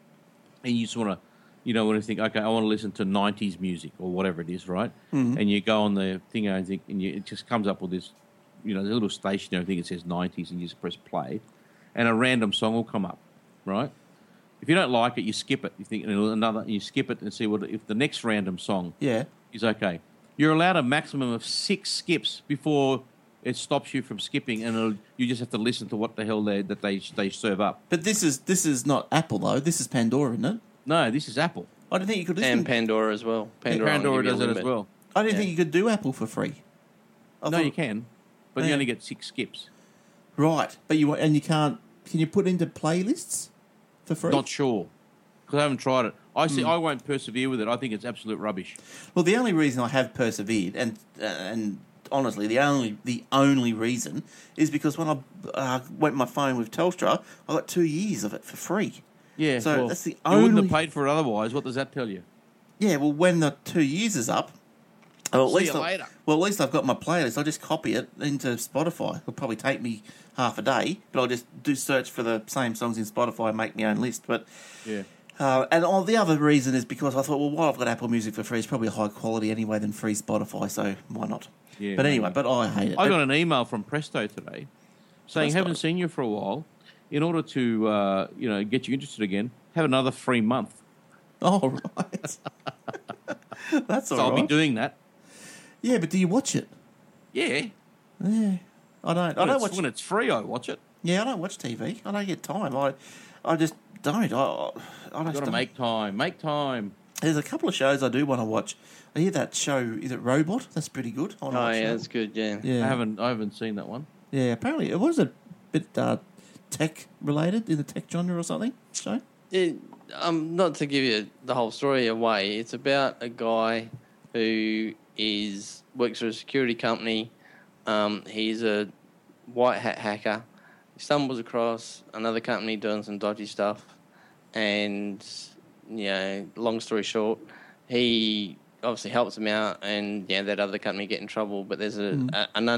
and you just want to think, okay, I want to listen to '90s music or whatever it is, right? Mm-hmm. And you go on the thing and think, it just comes up with this, the little stationary thing that says '90s, and you just press play, and a random song will come up, right? If you don't like it, you skip it. You think you skip it and see if the next random song is okay. You're allowed a maximum of 6 skips before it stops you from skipping, and you just have to listen to what the hell they serve up. But this is not Apple though. This is Pandora, isn't it? No, this is Apple. I don't think you could listen. And Pandora as well. Pandora does it as well. I didn't think you could do Apple for free. No, you can, but you only get 6 skips. Right, but you can't. Can you put into playlists for free? Not sure, because I haven't tried it. I won't persevere with it. I think it's absolute rubbish. Well, the only reason I have persevered, and honestly, the only reason is because when I went my phone with Telstra, I got 2 years of it for free. Yeah, so that's the you only. wouldn't have paid for it otherwise. What does that tell you? Yeah, well, when the 2 years is up, See you later. Well, at least I've got my playlist. I'll just copy it into Spotify. It'll probably take me half a day, but I'll just do search for the same songs in Spotify and make my own list. But yeah. The other reason is because I thought, well, while I've got Apple Music for free, it's probably high quality anyway than free Spotify, so why not? Yeah, but anyway, maybe. but I hate it. I got an email from Presto today saying, haven't seen you for a while. In order to get you interested again, have another free month. Oh, right. That's all So I'll right. be doing that. Yeah, but do you watch it? Yeah. Yeah. I don't watch. When it's free, I watch it. Yeah, I don't watch TV. I don't get time. I just don't. I just Got to don't. make time. Make time. There's a couple of shows I do want to watch. I hear that show. Is it Robot? That's pretty good. I wanna Oh, watch yeah, that. that's good, yeah. Yeah. I haven't seen that one. Yeah, apparently it was a bit tech related in the tech genre or something. Show. Not to give you the whole story away, it's about a guy who works for a security company. He's a white hat hacker. He stumbles across another company doing some dodgy stuff, and long story short, he obviously helps them out, and that other company get in trouble. But there's an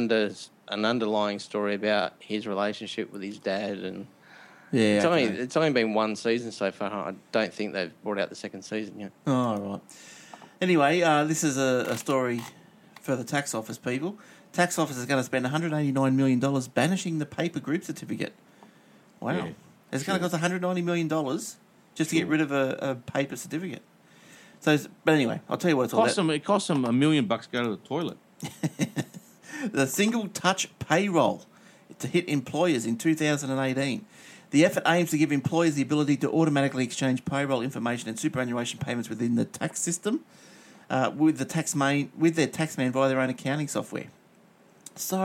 underlying story about his relationship with his dad, and Yeah. it's only been one season so far. I don't think they've brought out the second season yet. Oh, right. Anyway, this is a story for the tax office people. Tax office is going to spend $189 million banishing the paper group certificate. Wow. Yeah, It's going to cost $190 million just to get rid of a paper certificate. So, but anyway, I'll tell you what it's all about. It costs them $1 million to go to the toilet. The single touch payroll to hit employers in 2018. The effort aims to give employers the ability to automatically exchange payroll information and superannuation payments within the tax system with their taxman via their own accounting software. So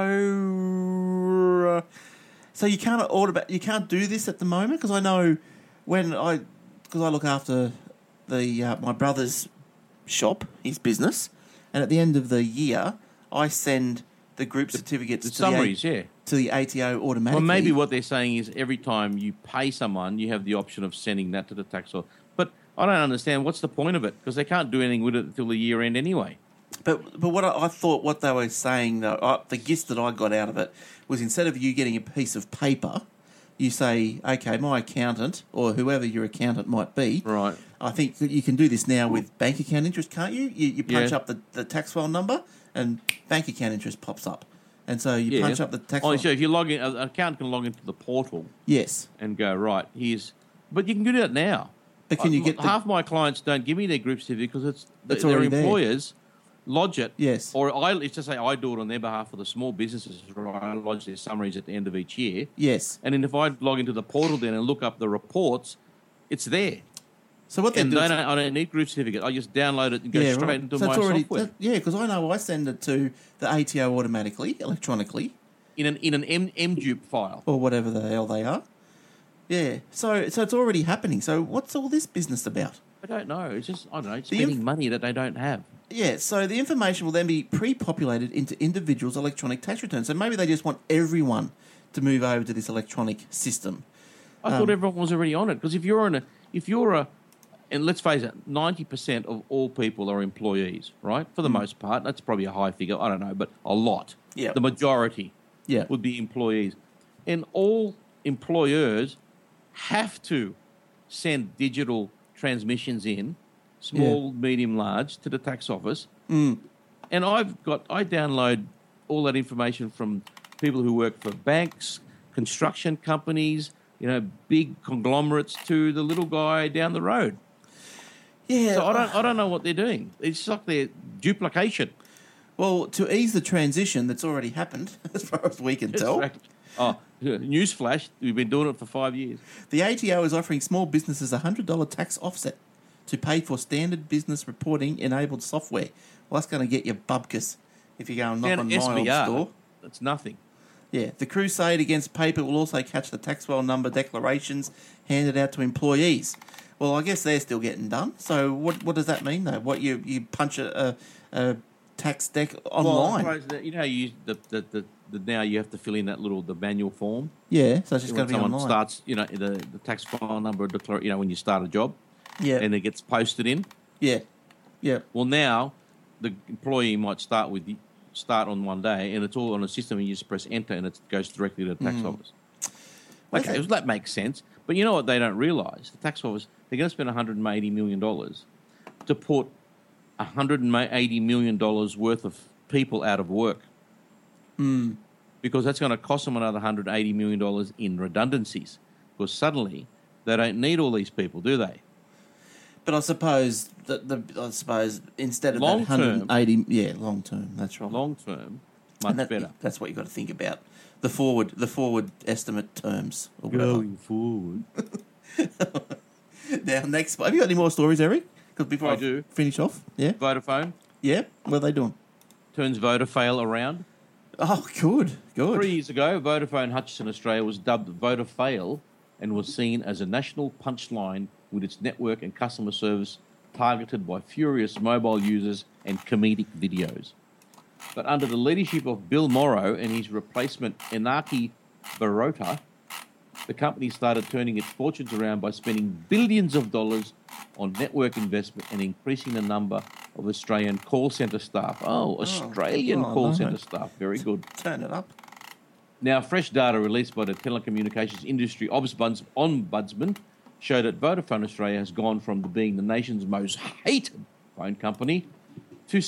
you can't do this at the moment, because I know because I look after my brother's shop, his business, and at the end of the year I send the group certificates The to the ATO automatically. Well, maybe what they're saying is every time you pay someone, you have the option of sending that to the tax office. But I don't understand. What's the point of it? Because they can't do anything with it until the year end anyway. But what I thought what they were saying, though, the gist that I got out of it was instead of you getting a piece of paper, you say, okay, my accountant or whoever your accountant might be. Right. I think that you can do this now with bank account interest, can't you? You punch Yeah. up the tax file number and bank account interest pops up. And so you punch up the tax file. So if you log in, an account can log into the portal Yes. and go, right, here's... But you can do that now. But can you get the... Half my clients don't give me their group certificate because It's their already there. employers lodge it. Yes. Or let's just say I do it on their behalf for the small businesses. I lodge their summaries at the end of each year. Yes. And then if I log into the portal then and look up the reports, it's there. So what they And do... is- I don't need group certificate. I just download it and go straight right. into So my it's already, software. because I know I send it to the ATO automatically, electronically, In an MDUP file. or whatever the hell they are. Yeah. So it's already happening. So what's all this business about? I don't know. It's just, I don't know, The spending money that they don't have. Yeah, so the information will then be pre-populated into individuals' electronic tax returns. So maybe they just want everyone to move over to this electronic system. I thought everyone was already on it because if you're a, and let's face it, 90% of all people are employees, right? For the most part, that's probably a high figure. I don't know, but a lot. Yeah. The majority Yeah. would be employees, and all employers have to send digital transmissions in, small, medium, large, to the tax office. And I download all that information from people who work for banks, construction companies, big conglomerates, to the little guy down the road. Yeah. So I don't know what they're doing. It's like their duplication. Well, to ease the transition that's already happened, as far as we can tell, Oh, newsflash, we've been doing it for 5 years. the ATO is offering small businesses a $100 tax offset to pay for standard business reporting enabled software. Well, that's going to get you bubkus if you go and knock Down on at my old SBR, store. that's nothing. Yeah, the crusade against paper will also catch the tax file number declarations handed out to employees. Well, I guess they're still getting done. So what does that mean, though? What you punch a tax deck online? Well, you know, you use the now you have to fill in that the manual form. Yeah, so it's just going When to be someone online. starts, the tax file number when you start a job, Yeah, and it gets posted in. yeah, yeah. Well, now the employee might start on one day, and it's all on a system, and you just press enter, and it goes directly to the tax office. Okay, Okay. well, that makes sense. But you know what they don't realise? The tax office, they're going to spend $180 million to put $180 million worth of people out of work. Because that's going to cost them another $180 million in redundancies. Because suddenly they don't need all these people, do they? But I suppose instead of Long that 180, long term, that's right. Long term, And much better. That's what you got to think about. The forward estimate terms or whatever. Going forward. Now, next, have you got any more stories, Eric? Because before I I do. finish off, yeah, Vodafone yeah. What are they doing? turns Vodafail around. Oh, good. 3 years ago, Vodafone Hutchison Australia was dubbed Vodafail and was seen as a national punchline with its network and customer service targeted by furious mobile users and comedic videos. But under the leadership of Bill Morrow and his replacement Enaki Barota, the company started turning its fortunes around by spending billions of dollars on network investment and increasing the number of Australian call centre staff. Oh, Australian oh, call no. centre staff. Very good. Turn it up. Now, fresh data released by the Telecommunications Industry Ombudsman show that Vodafone Australia has gone from being the nation's most hated phone company to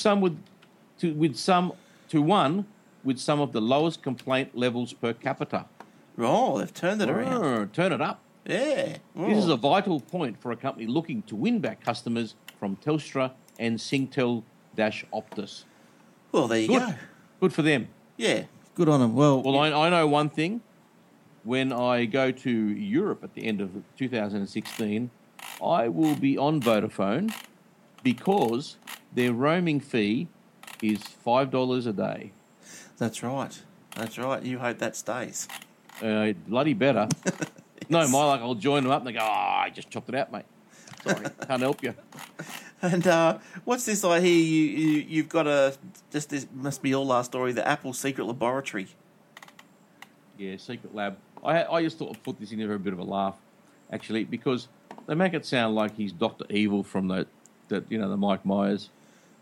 one with some of the lowest complaint levels per capita. Oh, they've turned it around. Turn it up. Yeah. This is a vital point for a company looking to win back customers from Telstra and Singtel-Optus. Well, there you Good. go. Good for them. Yeah. Good on them. Well, Well, I know one thing. When I go to Europe at the end of 2016, I will be on Vodafone because their roaming fee is $5 a day. that's right. That's right. You hope that stays. Bloody better. No, my luck, I'll join them up and they go, I just chopped it out, mate. Sorry, can't help you. And what's this I hear you've got this must be your last story, the Apple secret laboratory. Yeah, Secret Lab. I just thought I'd put this in there for a bit of a laugh, actually, because they make it sound like he's Dr. Evil from the Mike Myers.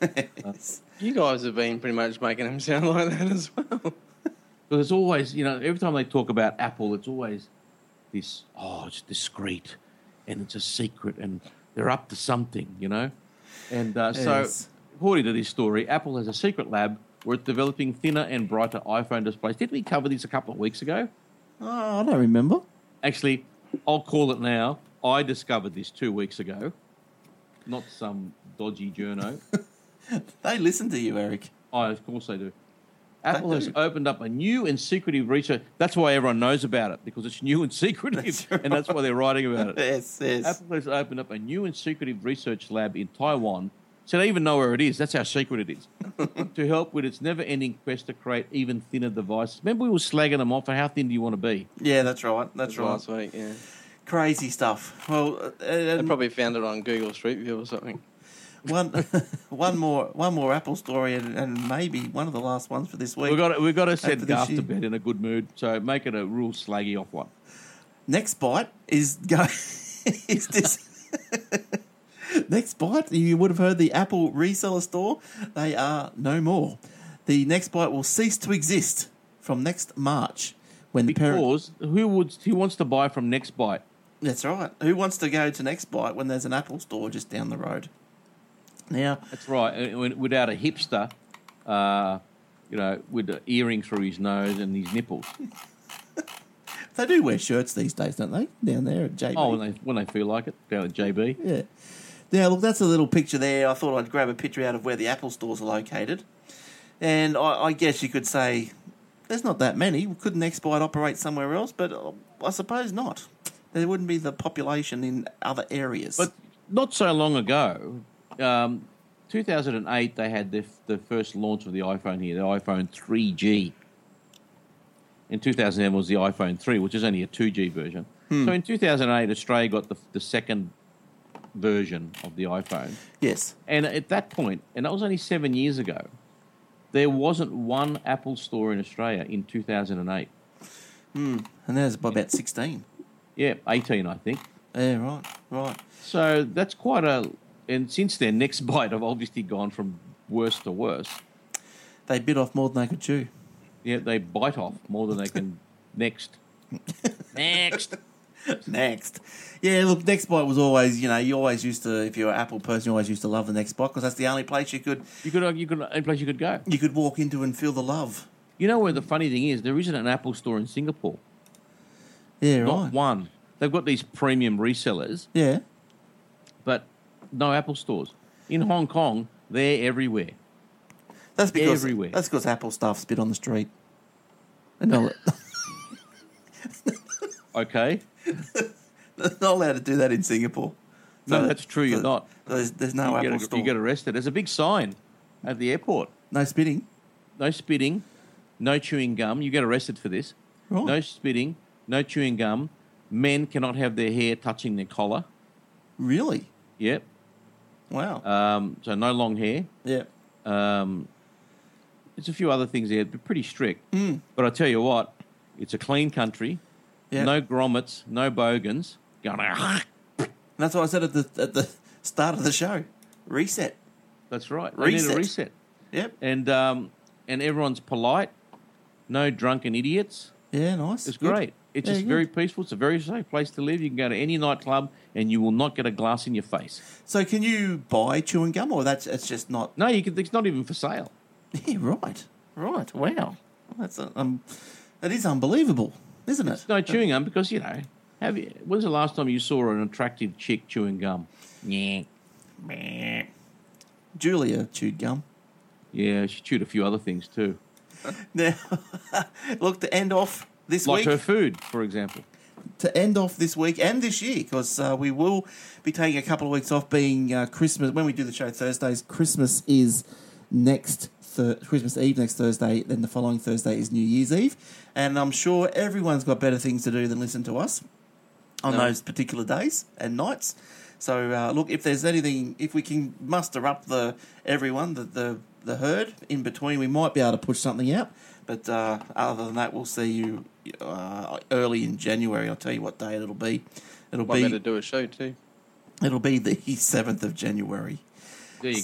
You guys have been pretty much making them sound like that as well. Because it's always, every time they talk about Apple, it's always this, it's discreet and it's a secret and they're up to something, And so, Yes. according to this story, Apple has a secret lab where it's developing thinner and brighter iPhone displays. Didn't we cover this a couple of weeks ago? Oh, I don't remember. Actually, I'll call it now. I discovered this 2 weeks ago, not some dodgy journo. They listen to you, Eric. Oh, of course they do. Apple They has do. opened up a new and secretive research. That's why everyone knows about it, because it's new and secretive, That's and that's why they're writing about it. Yes. Apple has opened up a new and secretive research lab in Taiwan, so they even know where it is. That's how secret it is. To help with its never-ending quest to create even thinner devices. Remember we were slagging them off for how thin do you want to be? Yeah, that's right. That's right. Last week, yeah. Crazy stuff. Well, They probably found it on Google Street View or something. one more Apple story, and maybe one of the last ones for this week. We've got to for send this Garth year. to bed in a good mood, so make it a real slaggy off one. Next bite is go. Is this? Next bite, you would have heard the Apple reseller store. They are no more. The Next Bite will cease to exist from next March when the parent. Because who wants to buy from Nextbyte? That's right. Who wants to go to Next Bite when there's an Apple store just down the road? Now, That's right. Without a hipster, with the earring through his nose and his nipples. they do wear shirts these days, don't they? Down there at JB. Oh, when they feel like it, down at JB. Yeah. Now, look, that's a little picture there. I thought I'd grab a picture out of where the Apple stores are located. And I guess you could say there's not that many. Could Nextbyte operate somewhere else? But I suppose not. There wouldn't be the population in other areas. But not so long ago, 2008, they had the first launch of the iPhone here, the iPhone 3G. In 2007 was the iPhone 3, which is only a 2G version. So in 2008, Australia got the second version of the iPhone. yes. And at that point, and that was only 7 years ago, there wasn't one Apple store in Australia in 2008. And there's about 16. Yeah, 18, I think. Yeah, right. So that's quite a... And since then, Nextbyte have obviously gone from worse to worse. They bit off more than they could chew. Yeah, they bite off more than they can... Next. Next. Yeah, look, Nextbyte was always, you always used to, if you're an Apple person, you always used to love the Nextbyte because that's the only place you could Any place you could go. walk into and feel the love. You know where the funny thing is? There isn't an Apple store in Singapore. Yeah, Not right. one. They've got these premium resellers, Yeah. but no Apple stores. In Hong Kong, they're everywhere. That's because Everywhere. That's because Apple staff spit on the street. And they're Okay? not allowed to do that in Singapore. No, that's true, you're not. There's no Apple store. You get arrested. There's a big sign at the airport. No spitting. No spitting, no chewing gum. You get arrested for this. Right. No spitting, no chewing gum. Men cannot have their hair touching their collar. Really? Yep. Wow. So no long hair. Yeah. There's a few other things there. They're pretty strict. But I tell you what, it's a clean country. Yeah. No grommets, no bogans. That's what I said at the start of the show. Reset. That's right. They need Reset. a reset. Yep. And everyone's polite. No drunken idiots. Yeah, nice. It's Good. great. It's Yeah, just good. very peaceful. It's a very safe place to live. You can go to any nightclub and you will not get a glass in your face. So can you buy chewing gum or it's just not... No, it's not even for sale. Yeah, right. Right. Wow. That's that is unbelievable, isn't it? No chewing gum because, when's the last time you saw an attractive chick chewing gum? Yeah. Meh. Julia chewed gum. Yeah, she chewed a few other things too. Now, look, to end off this Like week... her food, for example. To end off this week and this year, because we will be taking a couple of weeks off being Christmas. When we do the show Thursdays, Christmas is Christmas Eve next Thursday, then the following Thursday is New Year's Eve. And I'm sure everyone's got better things to do than listen to us on those particular days and nights. So, look, if there's anything, if we can muster up the herd in between, we might be able to push something out. But other than that, we'll see you early in January. I'll tell you what day it'll be. Might better do a show too. It'll be the 7th of January. There you go.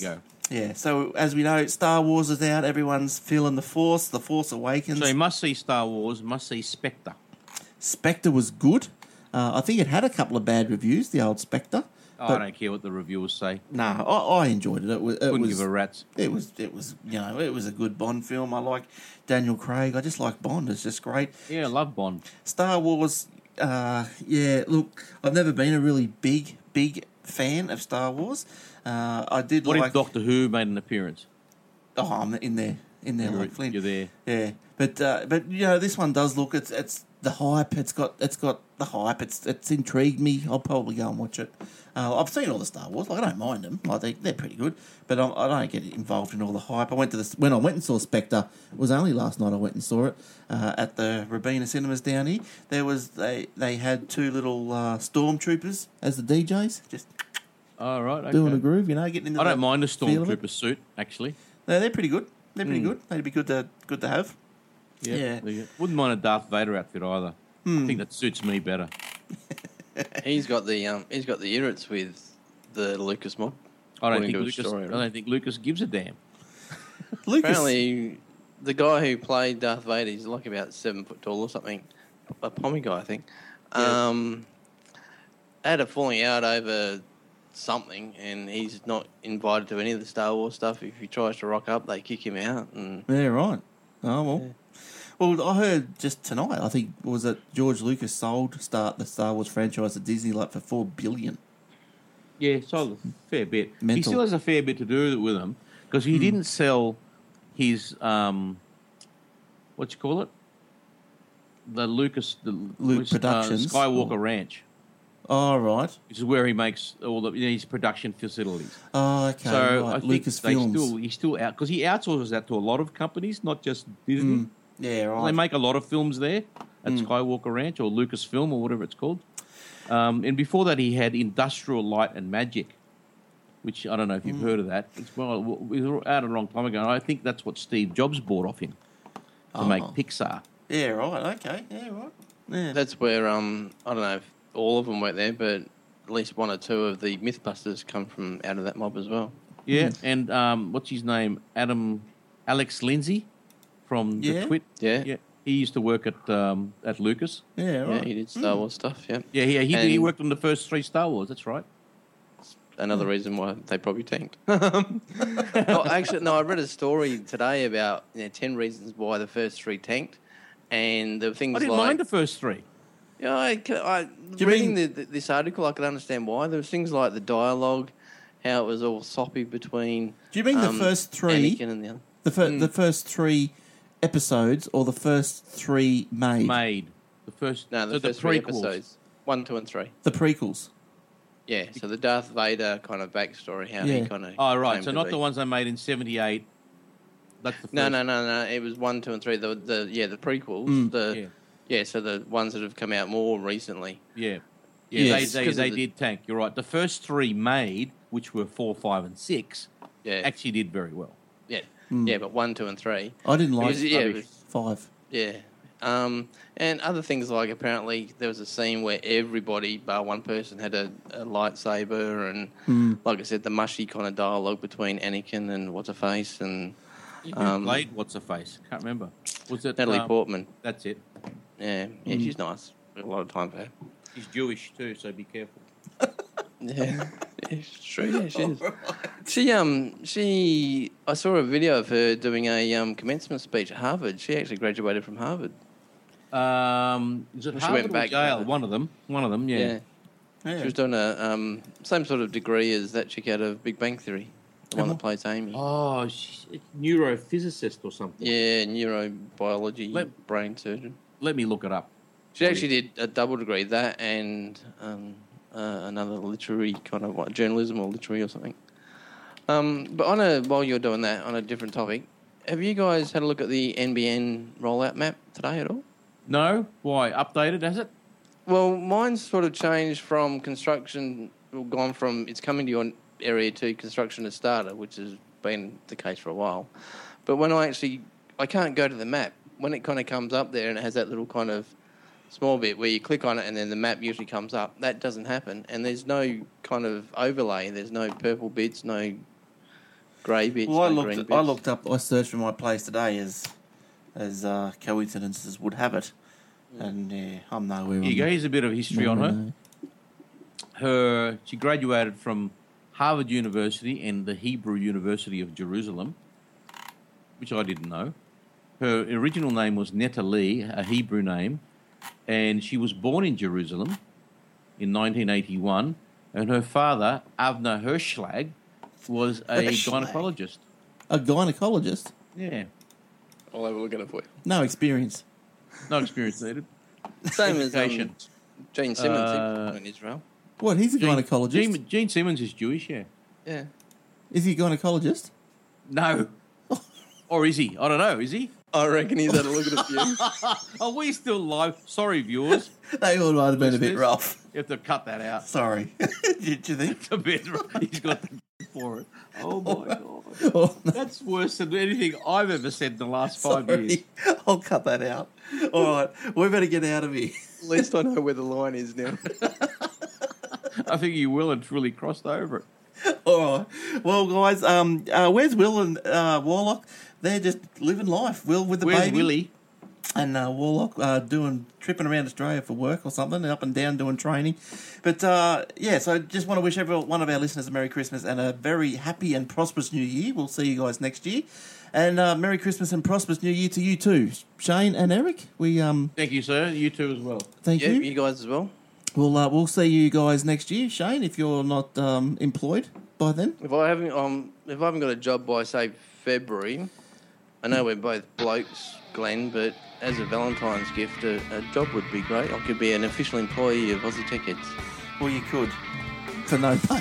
Yeah, so as we know, Star Wars is out. Everyone's feeling the Force Awakens. So you must see Star Wars, must see Spectre. Spectre was good. I think it had a couple of bad reviews, the old Spectre. I don't care what the reviewers say. No, I enjoyed it. Wouldn't give a rat's. It was it was a good Bond film. I like Daniel Craig. I just like Bond. It's just great. Yeah, I love Bond. Star Wars. Yeah, look, I've never been a really big fan of Star Wars. I did What like. if Doctor Who made an appearance? Oh, I'm in there, like Flynn. You're there. Yeah, but this one does look. It's the hype. It's got the hype. It's intrigued me. I'll probably go and watch it. I've seen all the Star Wars. Like, I don't mind them. Like, they're pretty good. But I don't get involved in all the hype. When I went and saw Spectre, it was only last night I went and saw it at the Robina Cinemas down here. They had two little stormtroopers as the DJs, just Oh, right. Okay. doing a groove. Getting into. I don't mind a feel of it. stormtrooper suit, actually. No, they're pretty good. They're pretty good. They'd be good to have. Yeah. Wouldn't mind a Darth Vader outfit either. I think that suits me better. He's got the irrits with the Lucas mob. I don't according think to a Lucas. story, I don't think Lucas gives a damn. Lucas. Apparently, the guy who played Darth Vader, he's like about 7 foot tall or something. A Pommy guy, I think. Had a falling out over something, and he's not invited to any of the Star Wars stuff. If he tries to rock up, they kick him out. And Yeah, right. Oh, well. Yeah. Well, I heard just tonight, I think, was it George Lucas sold the Star Wars franchise to Disney like for $4 billion. Yeah, so a fair bit. He Mental. still has a fair bit to do with them because he didn't sell his what you call it, the Luke Productions. Skywalker Ranch, Oh, right. which is where he makes all his production facilities. Oh, okay. So right. I think Lucasfilms. he's still out because he outsources that to a lot of companies, not just Disney. Yeah, right. They make a lot of films there at Skywalker Ranch or Lucasfilm or whatever it's called. And before that, he had Industrial Light and Magic, which I don't know if you've heard of that. It's it was out a long time ago. And I think that's what Steve Jobs bought off him to make Pixar. Yeah, right. Okay. Yeah, right. Yeah. that's where I don't know if all of them went there, but at least one or two of the MythBusters come from out of that mob as well. Yeah, and what's his name? Alex Lindsay from Yeah. the Twit. Yeah. He used to work at Lucas. Yeah, Yeah, right. he did Star Wars stuff, yeah. Yeah, he And- worked on the first 3 Star Wars. That's right. Another reason why they probably tanked. Oh, actually, no, I read a story today about 10 reasons why the first 3 tanked. And the things I didn't like... mind the first 3. Yeah, you reading this article, I could understand why. There was things like the dialogue, how it was all soppy between... Do you mean the first 3? Anakin and the other. The first 3 episodes or the first 3 made? The first, No, the so first 3 prequels. episodes. 1, 2, and 3. The prequels. Yeah, so the Darth Vader kind of backstory, how Yeah. he kind of... Oh, right. came So to not be. the ones they made in 78. That's the first. No. It was 1, 2, and 3. The prequels. So the ones that have come out more recently. Yeah. Yes. They 'Cause of the- did tank. You're right. The first 3 made, which were 4, 5, and 6, Yeah, actually did very well. yeah, yeah. But 1, 2, and 3. I didn't like Because, yeah, it was, 5. yeah. And other things like apparently there was a scene where everybody, bar one person, had a lightsaber, and like I said, the mushy kind of dialogue between Anakin and what's her face and Who played What's Her Face? Can't remember. Was it Natalie Portman. That's it. Yeah, she's nice. A lot of time for her. She's Jewish too, so be careful. Yeah, it's true. Yeah, she is. I saw a video of her doing a commencement speech at Harvard. She actually graduated from Harvard. Is it She Harvard went back- or Yale? One of them. Yeah. Yeah. She was doing a same sort of degree as that chick out of Big Bang Theory, the one that plays Amy. Oh, she's a neurophysicist or something. Yeah, neurobiology, Let- brain surgeon. Let me look it up. She actually did a double degree, that and another literary kind of journalism or literary or something. But while you're doing that, on a different topic, have you guys had a look at the NBN rollout map today at all? No? Why? Updated, has it? Well, mine's sort of changed from construction, gone from it's coming to your area to construction has started, which has been the case for a while. But when I can't go to the map. When it kind of comes up there and it has that little kind of small bit where you click on it and then the map usually comes up, that doesn't happen. And there's no kind of overlay. There's no purple bits, no grey bits. Well, no green bits. I looked up. I searched for my place today as coincidences would have it, and yeah, I'm nowhere. Here you go. Here's a bit of history on her. She graduated from Harvard University and the Hebrew University of Jerusalem, which I didn't know. Her original name was Natalie, a Hebrew name, and she was born in Jerusalem in 1981. And her father, Avner Hirschlag, was a gynecologist. A gynecologist? Yeah. I'll have a look at it for you. No experience. No experience needed. Same as Education. Gene Simmons in Israel. What? He's a gynecologist. Gene Simmons is Jewish, yeah. Yeah. Is he a gynecologist? No. Or is he? I don't know. Is he? I reckon he's had a look at a few. Are we still live? Sorry, viewers. They all might have been a bit rough. You have to cut that out. Sorry. Did you think? It's a bit rough. He's got the for it. Oh, my God. Oh, no. That's worse than anything I've ever said in the last 5 years. I'll cut that out. All right. We better get out of here. At least I know where the line is now. I think you will and truly crossed over it. All right. Well, guys, where's Will and Warlock? They're just living life. Will with the Where's baby. Willie? And Warlock tripping around Australia for work or something, up and down doing training. But yeah, so just want to wish every one of our listeners a Merry Christmas and a very happy and prosperous New Year. We'll see you guys next year. And Merry Christmas and prosperous New Year to you too, Shane and Eric. We Thank you, sir. You too as well. thank Yeah, you. you guys as well. We'll see you guys next year, Shane, if you're not employed by then. If I haven't got a job by say February, I know we're both blokes, Glenn, but as a Valentine's gift, a job would be great. I could be an official employee of Aussie Tech Heads. Well, you could. For no pay.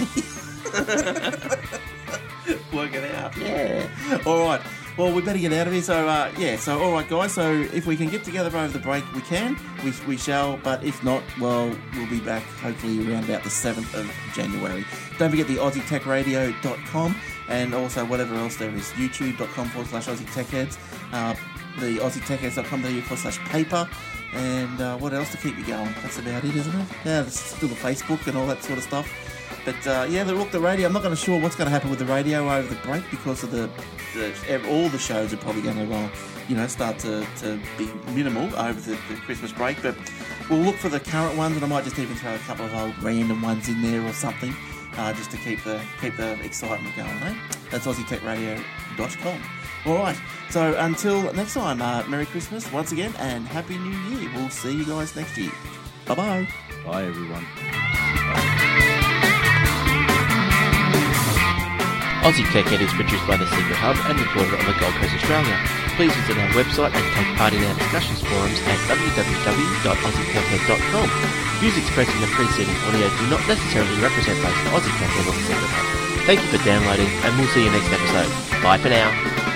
Work it out. Yeah. All right. Well, we better get out of here. So, So, all right, guys. So, if we can get together over the break, we can. We shall. But if not, well, we'll be back hopefully around about the 7th of January. Don't forget the AussieTechRadio.com and also whatever else there is. YouTube.com/AussieTechHeads. The AussieTechHeads.com.au/paper. And what else to keep you going? That's about it, isn't it? Yeah, there's still the Facebook and all that sort of stuff. But the radio. I'm not going to sure what's going to happen with the radio over the break because of all the shows are probably going to start to be minimal over the Christmas break. But we'll look for the current ones, and I might just even throw a couple of old random ones in there or something, just to keep the excitement going. Eh? That's AussieTechRadio.com. All right. So until next time, Merry Christmas once again and Happy New Year. We'll see you guys next year. Bye bye. Bye, everyone. Aussie Tech Head is produced by The Secret Hub and recorded on the Gold Coast, Australia. Please visit our website and take part in our discussions forums at www.aussietechhead.com. Views expressed in the preceding audio do not necessarily represent both Aussie Tech Head or The Secret Hub. Thank you for downloading, and we'll see you next episode. Bye for now.